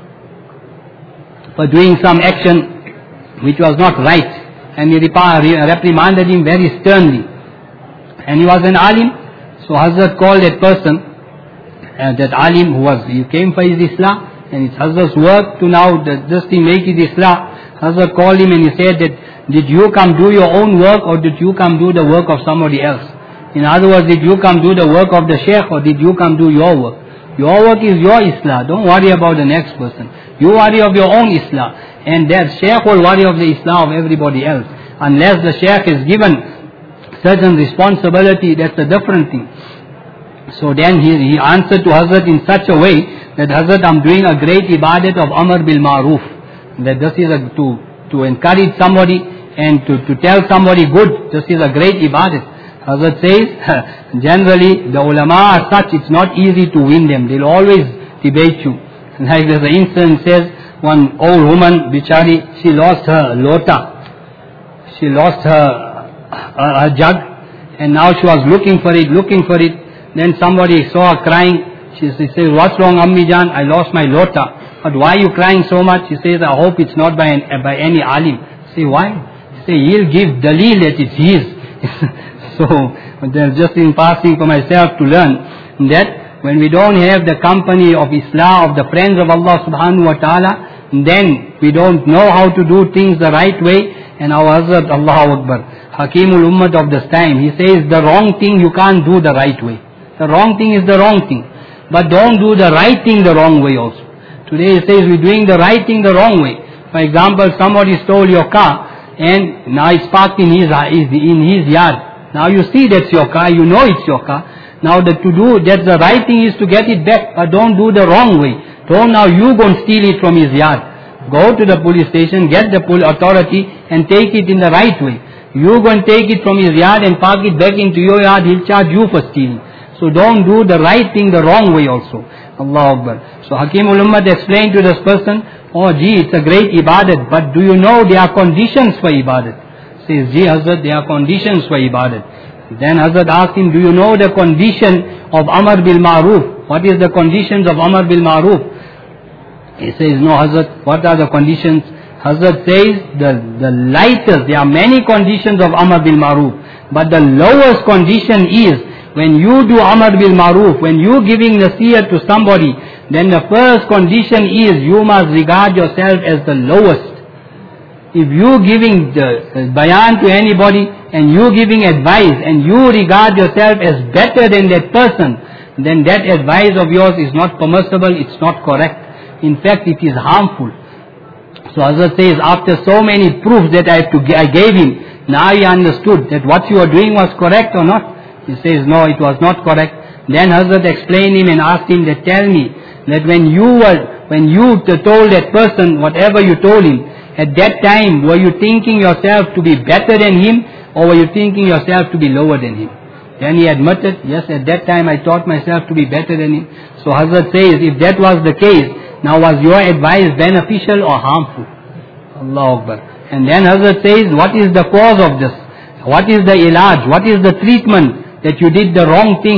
for doing some action which was not right, and he reprimanded him very sternly. And he was an alim, so Hazrat called that person, uh, that alim who was, he came for his Islah, and it's Hazrat's work to now just to make his Islah. Hazrat called him and he said that, did you come do your own work, or did you come do the work of somebody else? In other words, did you come do the work of the Shaykh, or did you come do your work? Your work is your Islah, don't worry about the next person. You worry of your own Islah, and that Shaykh will worry of the Islah of everybody else. Unless the Shaykh is given certain responsibility, that's a different thing. So then he, he answered to Hazrat in such a way that, Hazrat, I'm doing a great ibadat of Amr bil Maroof. That this is a, to, to encourage somebody and to, to tell somebody good, this is a great ibadat. Hazrat says, generally the ulama are such, it's not easy to win them. They'll always debate you. Like there's an instance, says one old woman, bichari, she lost her lota. She lost her A, a jug, and now she was looking for it, looking for it. Then somebody saw her crying. She, she says, what's wrong, Ammi Jan? I lost my lota. But why are you crying so much? She says, I hope it's not by, an, by any alim. Say, why? She says, he'll give dalil that it's his. So, they're just in passing for myself to learn that when we don't have the company of Islam, of the friends of Allah subhanahu wa ta'ala, then we don't know how to do things the right way. And our Hazrat, Allahu Akbar, Hakimul Ummat of this time, he says the wrong thing you can't do the right way. The wrong thing is the wrong thing. But don't do the right thing the wrong way also. Today he says we're doing the right thing the wrong way. For example, somebody stole your car and now it's parked in his, in his yard. Now you see that's your car, you know it's your car. Now the, to do, that's the right thing is to get it back, but don't do the wrong way. Don't now you go and steal it from his yard. Go to the police station, get the police authority and take it in the right way. You go and take it from his yard and park it back into your yard, he'll charge you for stealing. So don't do the right thing the wrong way also. Allah Akbar. So Hakimul Ummat explained to this person, oh gee, it's a great ibadat, but do you know there are conditions for ibadat? Says, gee Hazrat, there are conditions for ibadat. Then Hazrat asked him, do you know the condition of Amr bil Maroof? What is the conditions of Amr bil Maroof? He says, no Hazrat, what are the conditions? Hazrat says, the, the lightest, there are many conditions of Amr bil Maroof, but the lowest condition is, when you do Amr bil Maroof, when you giving nasiyah to somebody, then the first condition is, you must regard yourself as the lowest. If you giving the bayan to anybody, and you giving advice, and you regard yourself as better than that person, then that advice of yours is not permissible, it's not correct. In fact, it is harmful. So Hazrat says, after so many proofs that I, have to, I gave him, now he understood that what you were doing was correct or not. He says, no, it was not correct. Then Hazrat explained him and asked him that, tell me, that when you were, when you told that person, whatever you told him, at that time, were you thinking yourself to be better than him, or were you thinking yourself to be lower than him? Then he admitted, yes, at that time I thought myself to be better than him. So Hazrat says, if that was the case, now was your advice beneficial or harmful? Allahu Akbar. And then Hazrat says, what is the cause of this? What is the ilaj? What is the treatment that you did the wrong thing?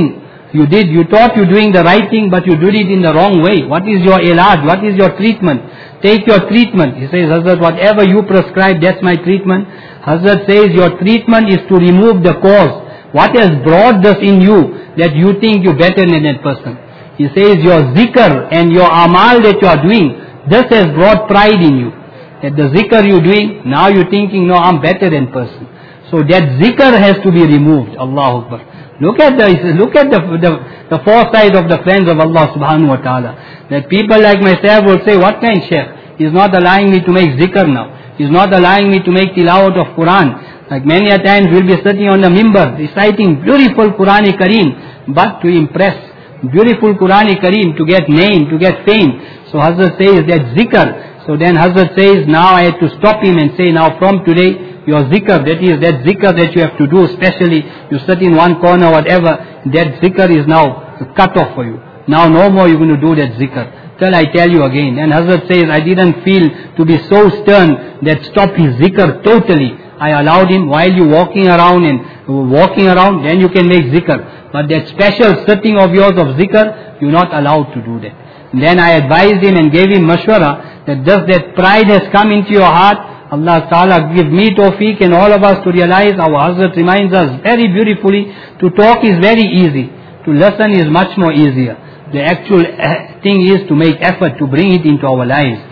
You did, you thought you're doing the right thing, but you did it in the wrong way. What is your ilaj? What is your treatment? Take your treatment. He says, Hazrat, whatever you prescribe, that's my treatment. Hazrat says, your treatment is to remove the cause. What has brought this in you that you think you're better than that person? He says, your zikr and your amal that you are doing, this has brought pride in you. That the zikr you're doing, now you're thinking, no, I'm better than person. So that zikr has to be removed. Allahu Akbar. Look at the look at the, the the foresight of the friends of Allah subhanahu wa ta'ala. That people like myself will say, what kind Shaykh? He's not allowing me to make zikr now. He's not allowing me to make tilawat of Quran. Like many a times we'll be sitting on the mimbar reciting beautiful Qurani Kareem, but to impress. Beautiful Qurani Kareem, to get name, to get fame. So Hazrat says that zikr. So then Hazrat says, now I have to stop him and say, now from today, your zikr, that is that zikr that you have to do, especially you sit in one corner, whatever, that zikr is now cut off for you. Now no more you're going to do that zikr. Till I tell you again. And Hazrat says, I didn't feel to be so stern that stop his zikr totally. I allowed him while you walking around and walking around, then you can make zikr. But that special sitting of yours of zikr, you're not allowed to do that. And then I advised him and gave him mashwara that just that pride has come into your heart. Allah Ta'ala give me tawfiq and all of us to realize, our Hazrat reminds us very beautifully, to talk is very easy, to listen is much more easier. The actual thing is to make effort to bring it into our lives.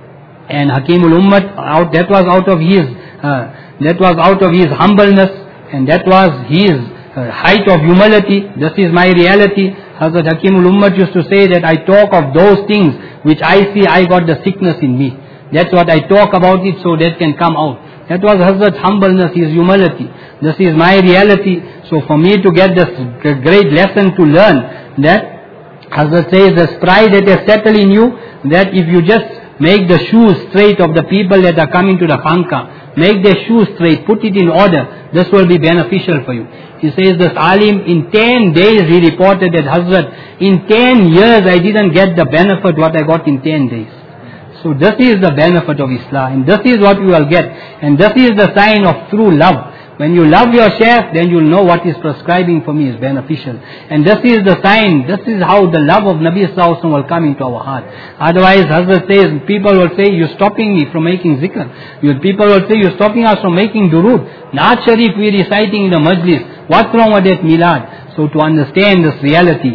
And Hakimul Ummat, out, that was out of his, uh, that was out of his humbleness, and that was his uh, height of humility. This is my reality. Hazrat Hakimul Ummat used to say that I talk of those things which I see I got the sickness in me. That's what I talk about it so that can come out. That was Hazrat's humbleness, his humility. This is my reality. So for me to get this great lesson to learn, that Hazrat says this pride that has settled in you, that if you just make the shoes straight of the people that are coming to the khanqa, make their shoes straight, put it in order, this will be beneficial for you. He says this alim, in ten days he reported that Hazrat, in ten years I didn't get the benefit what I got in ten days. So this is the benefit of Islam, and this is what you will get, and this is the sign of true love. When you love your Shaykh, then you'll know what is prescribing for me is beneficial. And this is the sign, this is how the love of Nabi Sallallahu Alaihi Wasallam will come into our heart. Otherwise, Hazrat says, people will say, you're stopping me from making zikr. You, people will say, you're stopping us from making durood. Naat Sharif we're reciting in the majlis. What's wrong with that milad? So to understand this reality,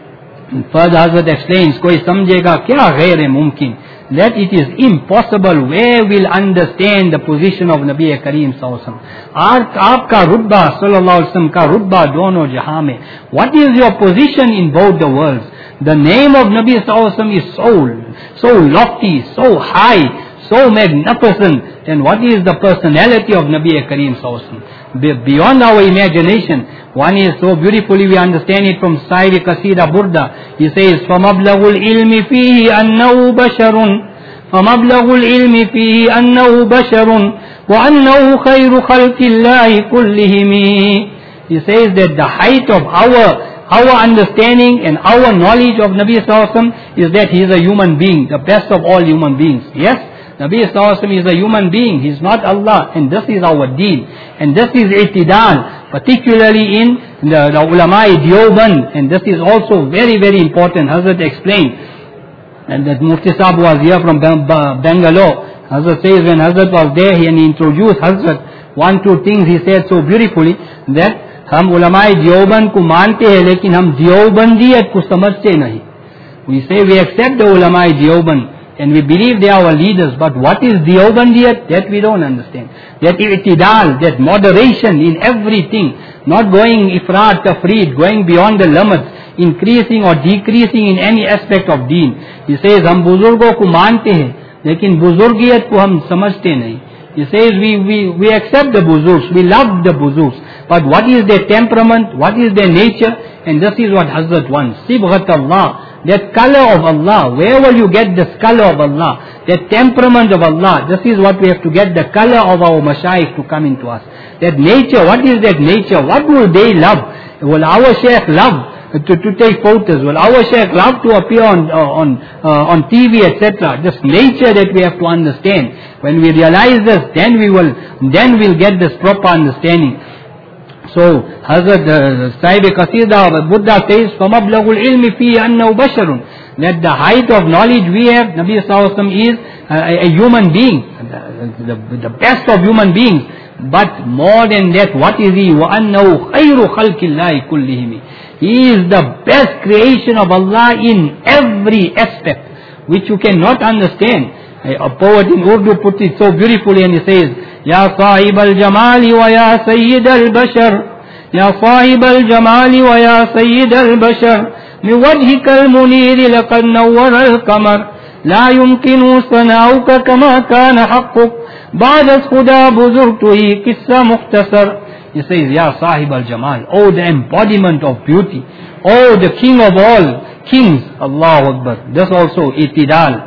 further Hazrat explains, koi samjhega kya ghair mumkin, that it is impossible, where will understand the position of Nabi Kareem Sallallahu Alaihi Wasallam. Aapka rutba Sallallahu Alaihi Wasallam ka rutba dono jahan mein. What is your position in both the worlds? The name of Nabi Sallallahu Alaihi Wasallam is so, so lofty, so high, so magnificent. And what is the personality of Nabi Kareem Sallallahu Alaihi Wasallam? Beyond our imagination. One is so beautifully we understand it from Sahibi Qasida Burda. He says, فَمَبْلَغُ الْعِلْمِ فِيهِ أَنَّهُ بَشَرٌ فَمَبْلَغُ الْعِلْمِ فِيهِ أَنَّهُ بَشَرٌ وَأَنَّهُ خَيْرُ خَلْقِ اللَّهِ كُلِّهِمِ. He says that the height of our our understanding and our knowledge of Nabi Sallallahu Alaihi Wasallam is that he is a human being, the best of all human beings. Yes? Nabi Sallallahu Alaihi Wasallam is a human being, he is not Allah, and this is our deen. And this is i'tidal, particularly in the, the ulama-i Deoband, and this is also very, very important. Hazrat explained, and that Mufti Sahib was here from Bangalore. Hazrat says when Hazrat was there, he, and he introduced Hazrat, one, two things he said so beautifully, that हम उलमाए देवबंद को मानते हैं लेकिन हम देवबंदियत को समझते नहीं. We say we accept the ulama-i Deoband and we believe they are our leaders, but what is Deobandiyat? That we don't understand. That i'tidal, that moderation in everything, not going ifrat, tafreed, going beyond the limits, increasing or decreasing in any aspect of deen. He says हम बुजुर्गों को मानते हैं लेकिन बुजुर्गियत को हम समझते नहीं. He says we, we, we accept the buzurgs, we love the buzurgs, but what is their temperament, what is their nature, and this is what Hazrat wants. Sibghat Allah, that color of Allah, where will you get this color of Allah, that temperament of Allah, this is what we have to get, the color of our mashayikh to come into us. That nature, what is that nature, what will they love? Will our Shaykh love to, to take photos? Will our Shaykh love to appear on uh, on uh, on T V, et cetera? This nature that we have to understand. When we realize this, then we will then we'll get this proper understanding. So Hazrat uh, Sahib Qasida Buddha says, فَمَبْلَغُ الْعِلْمِ فِيهِ أَنَّهُ بَشَرٌ, that the height of knowledge we have, Nabi Sallallahu Alaihi Wasallam is a, a human being, the, the, the best of human beings. But more than that, what is he? وَأَنَّهُ خَيْرُ خَلْقِ اللَّهِ كُلِّهِمِ, he is the best creation of Allah in every aspect, which you cannot understand. A poet in Urdu puts it so beautifully, and he says, Ya sahib al-jamali wa ya sayyid al-bashar, Ya sahib al-jamali wa ya sayyid al-bashar, min wajhika al-muniri laqad nawwara al-qamar, la yumkinu sana'uka kama kana haqquk, ba'da as-khuda buzurtuhi qissa mukhtasar. He says, Ya sahib al-jamal, oh the embodiment of beauty, oh the king of all kings, Allahu Akbar. This also itidal.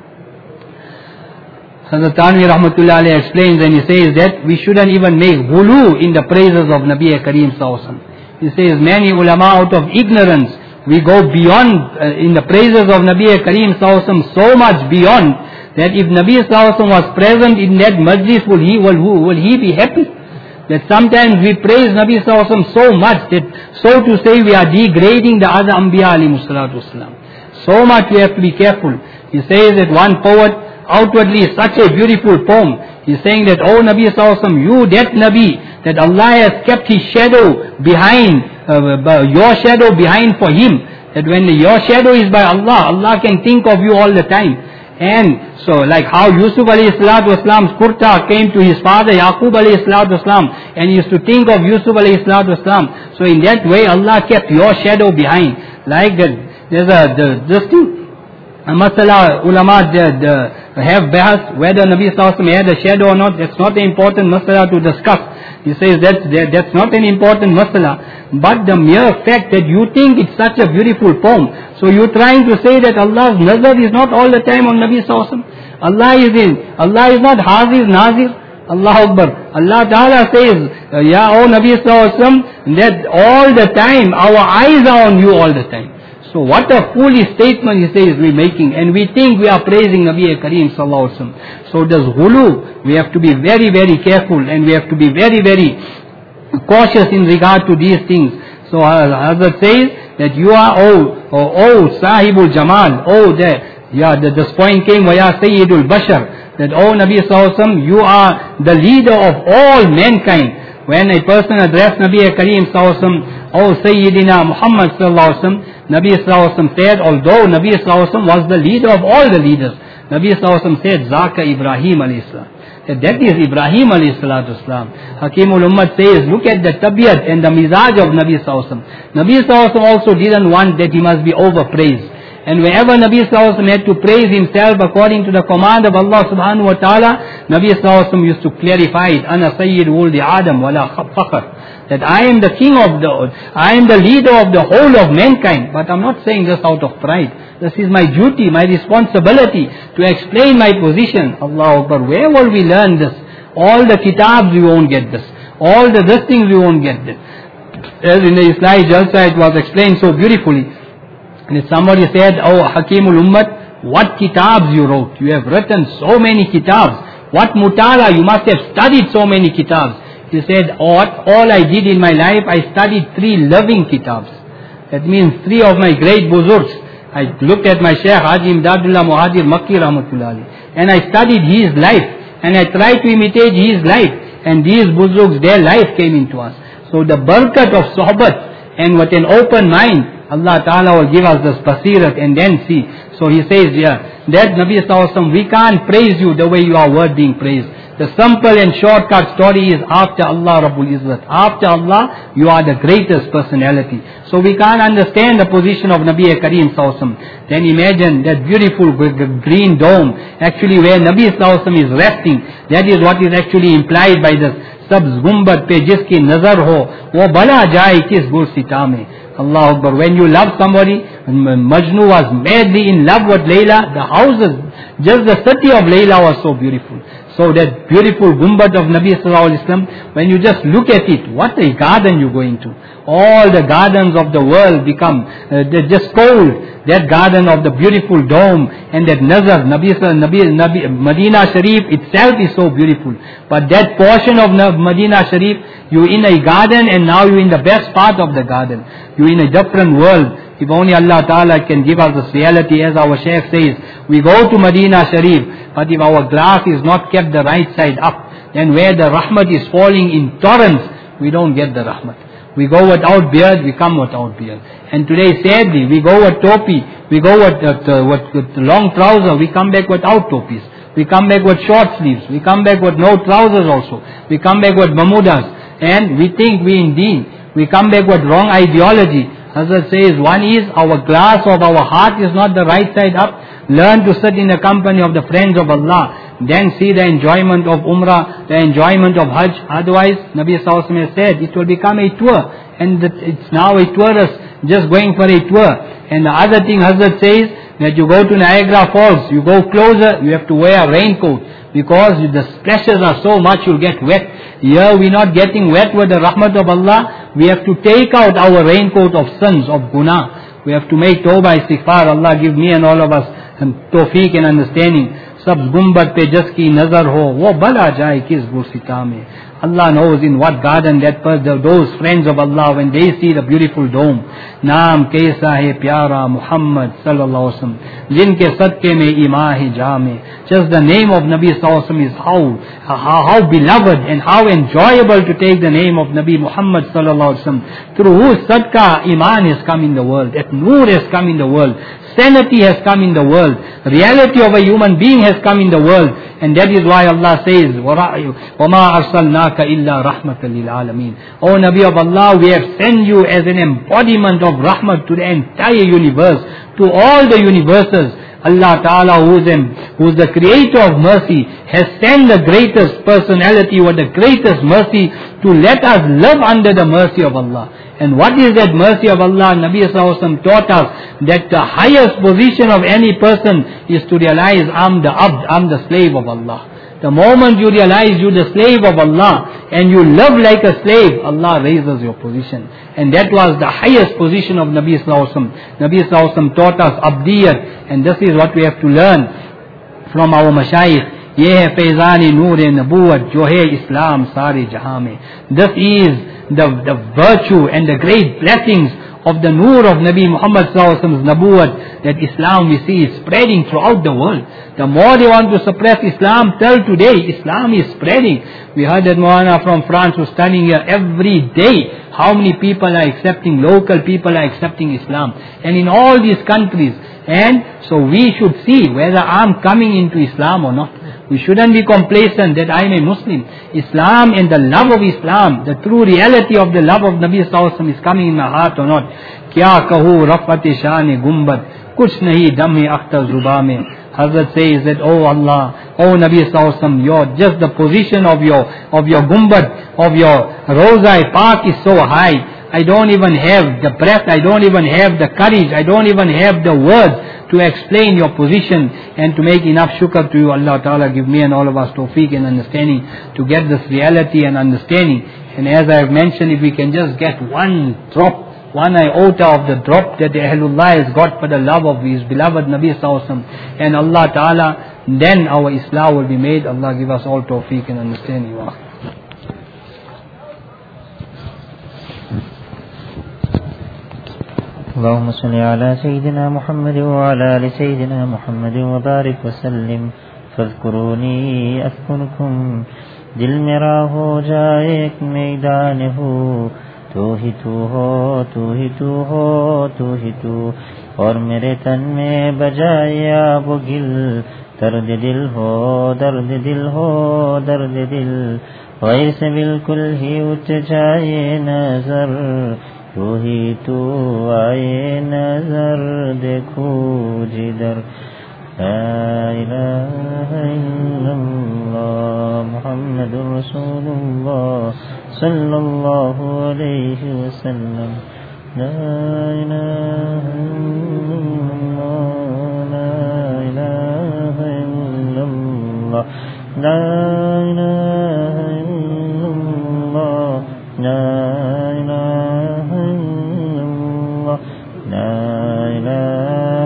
Hazrat Tanvi Rahmatullah Alayhi explains, and he says that we shouldn't even make ghulu in the praises of Nabi Kareem Sallallahu Alaihi Wasallam. He says many ulama out of ignorance, we go beyond uh, in the praises of Nabi Kareem Sallallahu Alaihi Wasallam, so much beyond that if Nabi Sallallahu Alaihi Wasallam was present in that majlis, will he, will, will he be happy? That sometimes we praise Nabi Sallallahu Alaihi Wasallam so much that, so to say, we are degrading the other Anbiya alayhi salatu wasalam. So much we have to be careful. He says that one poet, outwardly such a beautiful poem, he's saying that, oh Nabi Sallallahu Alaihi Wasallam, you that Nabi, that Allah has kept his shadow behind, uh, your shadow behind for him, that when your shadow is by Allah, Allah can think of you all the time. And so like how Yusuf alayhi salatu wasalam's kurta came to his father Yaqub alayhi salatu wasalam, and he used to think of Yusuf alayhi salatu wasalam. So in that way Allah kept your shadow behind. Like that, there's a, the, this thing, a masala, ulama the, the, have bahas whether Nabi Sallallahu Alaihi Wasallam had a shadow or not. That's not an important masala to discuss. He says that, that that's not an important masala. But the mere fact that you think it's such a beautiful poem, so you're trying to say that Allah's nazar is not all the time on Nabi Sallallahu Alaihi Wasallam. Allah is in, Allah is not Haziz, Nazir. Allah Akbar. Allah Ta'ala says, Ya O Nabi Sallallahu Alaihi Wasallam, that all the time, our eyes are on you all the time. So what a foolish statement he says we're making, and we think we are praising Nabi Kareem Sallallahu Alaihi Wasallam. So this ghulu, we have to be very, very careful, and we have to be very, very cautious in regard to these things. So Hazrat says that you are, oh, oh, oh Sahibul Jamal, oh, there, yeah, the, this point came, Waya Sayyidul Bashar, that, oh Nabi Sallallahu Alaihi Wasallam, you are the leader of all mankind. When a person addressed Nabi Kareem Sallallahu Alaihi Wasallam, oh Sayyidina Muhammad Sallallahu Alaihi Wasallam, Nabi Sallallahu Alaihi Wasallam said, although Nabi Sallallahu Alaihi Wasallam was the leader of all the leaders, Nabi Sallallahu Alaihi Wasallam said, Zaka Ibrahim alayhi salam. That is Ibrahim alayhi salatu wasalam. Hakimul Ummat says, look at the tabiyat and the mizaj of Nabi Sallallahu Alaihi Wasallam. Nabi Sallallahu Alaihi Wasallam also didn't want that he must be overpraised. And whenever Nabi Sallallahu Alaihi Wasallam had to praise himself according to the command of Allah subhanahu wa ta'ala, Nabi Sallallahu Alaihi Wasallam used to clarify it, Ana Sayyid Wuldi Adam wala fakhr. That I am the king of the, I am the leader of the whole of mankind. But I'm not saying this out of pride. This is my duty, my responsibility to explain my position. Allahu Akbar. Where will we learn this? All the kitabs we won't get this. All the this things we won't get this. As in the Islamic Jalsa it was explained so beautifully. And if somebody said, oh Hakimul Ummat, what kitabs you wrote? You have written so many kitabs. What mutala? You must have studied so many kitabs. He said, all, all I did in my life, I studied three living kitabs. That means three of my great buzurgs. I looked at my Shaykh Haji Imdadullah Muhadir Makki Rahmatullah Ali, and I studied his life, and I tried to imitate his life, and these buzurgs, their life came into us. So the barakat of sohbat, and with an open mind, Allah Ta'ala will give us this basirat and then see. So he says, yeah, that Nabi Sallallahu Alaihi Wasallam, we can't praise you the way you are worth being praised. The simple and shortcut story is after Allah Rabbul Izzat. After Allah, you are the greatest personality. So we can't understand the position of Nabi Kareem Sallallahu Alaihi Wasallam. Then imagine that beautiful green dome, actually where Nabi Sallallahu Alaihi Wasallam is resting. That is what is actually implied by this. Sabz gumbad pe jiski nazar ho, wo bala jaye kis gulsita mein. Allah Akbar. When you love somebody, Majnu was madly in love with Layla. The houses, just the city of Layla was so beautiful. So that beautiful gumbad of Nabi Sallallahu Alaihi Wasallam, when you just look at it, what a garden you go into. All the gardens of the world become, uh, they're just cold. that garden of the beautiful dome and that Nazar, Nabi, Nabi, Nabi, Medina Sharif itself is so beautiful. But that portion of Medina Sharif, you're in a garden and now you're in the best part of the garden. You're in a different world. If only Allah Ta'ala can give us this reality, as our Shaykh says, we go to Medina Sharif, but if our glass is not kept the right side up, then where the rahmat is falling in torrents, we don't get the rahmat. We go without beard, we come without beard. And today, sadly, we go with topi, we go with, uh, with, with long trouser, we come back without topis. We come back with short sleeves, we come back with no trousers also. We come back with bermudas, and we think we in deen. We come back with wrong ideology. Hazrat says, one is our glass of our heart is not the right side up. Learn to sit in the company of the friends of Allah. Then see the enjoyment of Umrah, the enjoyment of Hajj. Otherwise, Nabi Sallallahu Alaihi Wasallam has said, it will become a tour. And it's now a tourist just going for a tour. And the other thing Hazrat says, that you go to Niagara Falls, you go closer, you have to wear a raincoat. Because the splashes are so much, you'll get wet. Here we're not getting wet with the rahmat of Allah. We have to take out our raincoat of sins, of guna. We have to make tawbah istighfar. Allah give me and all of us and tawfiq and understanding. Sab gumbad pe jaski nazar ho, wo bala jaye kis gursita mein. Allah knows in what garden that person, those friends of Allah, when they see the beautiful dome, Naam kaisa hai pyara Muhammad sallallahu alaihi wasallam, jinke sadke mein iman hai jame. Just the name of Nabi sallallahu alaihi wasallam is how, how, how beloved and how enjoyable to take the name of Nabi Muhammad sallallahu alaihi wasallam, through whose sadqa iman has come in the world, that nur has come in the world, sanity has come in the world, reality of a human being has come in the world. And that is why Allah says, وَمَا أَرْسَلْنَاكَ إِلَّا رَحْمَةً لِلْعَالَمِينَ. O Nabi of Allah, we have sent you as an embodiment of rahmat to the entire universe, to all the universes. Allah Ta'ala, who is, who is the creator of mercy, has sent the greatest personality with the greatest mercy to let us live under the mercy of Allah. And what is that mercy of Allah? Nabi Sallallahu Alaihi Wasallam taught us that the highest position of any person is to realize, I'm the abd, I'm the slave of Allah. The moment you realize you're the slave of Allah and you live like a slave, Allah raises your position. And that was the highest position of Nabi Sallallahu Alaihi Wasallam. Nabi Sallallahu Alaihi Wasallam taught us abdiyat, and this is what we have to learn from our mashayikh. ये है फैज़ान नूर नबूवत जो है इस्लाम सारे जहां में. This is the, the virtue and the great blessings of the nur of Nabi Muhammad sallallahu alaihi wasallam's nabuwat, that Islam we see is spreading throughout the world. The more they want to suppress Islam, till today Islam is spreading. We heard that Moana from France was studying here every day. How many people are accepting, local people are accepting Islam, and in all these countries. And so we should see whether I'm coming into Islam or not. We shouldn't be complacent that I'm a Muslim. Islam and the love of Islam, the true reality of the love of Nabi Sallallahu Alaihi Wasallam is coming in my heart or not. Kya kahu rafat shan gumbad, kuch nahi dam akhtar zuba mein. Hazrat says that, oh Allah, oh Nabi Sallallahu Alaihi Wasallam, your, just the position of your, of your gumbad, of your Roza Park is so high. I don't even have the breath, I don't even have the courage, I don't even have the words to explain your position and to make enough shukr to you. Allah Ta'ala give me and all of us tawfiq and understanding to get this reality and understanding. And as I have mentioned, if we can just get one drop, one iota of the drop that the Ahlullah has got for the love of his beloved Nabi Sallallahu Alaihi Wasallam and Allah Ta'ala, then our Islam will be made. Allah give us all tawfiq and understanding. اللهم صل على سيدنا محمد وعلى آل سيدنا محمد وبارك وسلم. فاذكروني أذكركم, दिल मेरा हो जाए एक मैदान हो, तू ही तू हो, तू ही तू हो, तू ही तू, और मेरे तन में बजाए अब गिल. दर्द दिल हो, दर्द दिल हो, दर्द दिल, वैसे बिल्कुल ही उठ जाए नजर. तू ही तू आए नजर, देखो जिधर. ला इलाहा इल्लल्लाह मुहम्मदुर रसूलुल्लाह सल्लल्लाहु अलैहि वसल्लम. ला इलाहा इल्लल्लाह, ला इलाहा इल्लल्लाह, ला इलाहा इल्लल्लाह, ला इलाहा इल्लल्लाह, ला इलाहा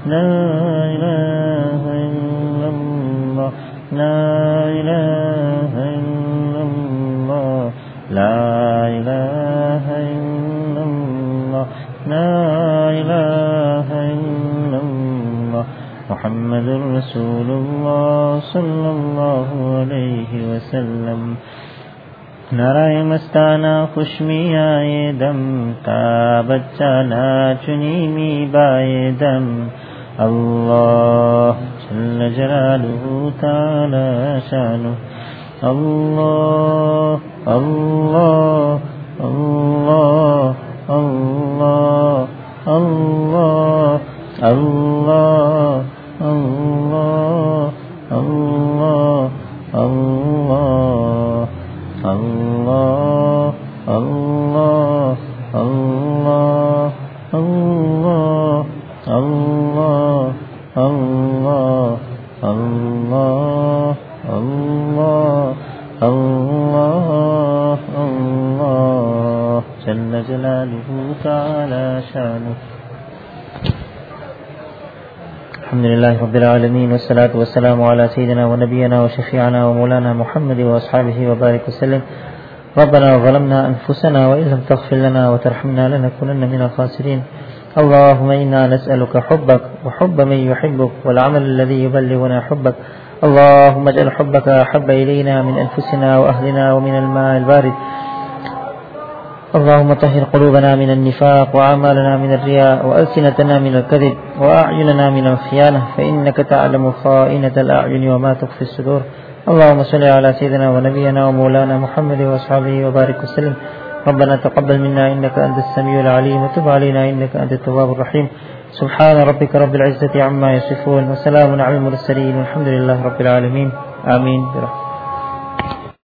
لا إله إلا الله لا إله إلا الله لا إله إلا الله لا إله إلا الله محمد رسول الله صلی اللہ علیہ وسلم. نعرہ مستانہ خوشمی آئے دم تا بچہ ناچنی می بائے دم. اللہ جل جلالہ تعالی شانہ. اللہ اللہ اللہ اللہ اللہ اللہ اللہ اللہ اللہ اللہ اللہ اللہ اللہ اللہ اللہ اللہ اللہ اللہ اللہ جل جلالہ تعالی شانہ. الحمد لله رب العالمين والصلاة والسلام على سيدنا ونبينا وشفيعنا ومولانا محمد وأصحابه وبارك وسلم. ربنا ظلمنا أنفسنا وإن لم تغفر لنا وترحمنا لنكونن من الخاسرين. اللهم إنا نسألك حبك وحب من يحبك والعمل الذي يبلغنا حبك. اللهم اجعل حبك أحب إلينا من أنفسنا وأهلنا ومن الماء البارد. اللهم طهر قلوبنا من النفاق وأعمالنا من الرياء وألسنتنا من الكذب وأعيننا من الخيانة فإنك تعلم خائنة الأعين وما تخفي الصدور. اللهم صل على سيدنا ونبينا ومولانا محمد وأصحابه وبارك وسلم. ربنا تقبل منا إنك أنت السميع العليم وتب علينا إنك أنت التواب الرحيم. سبحان ربك رب العزة عما يصفون وسلام على المرسلين والحمد لله رب العالمين. آمين برحمتك.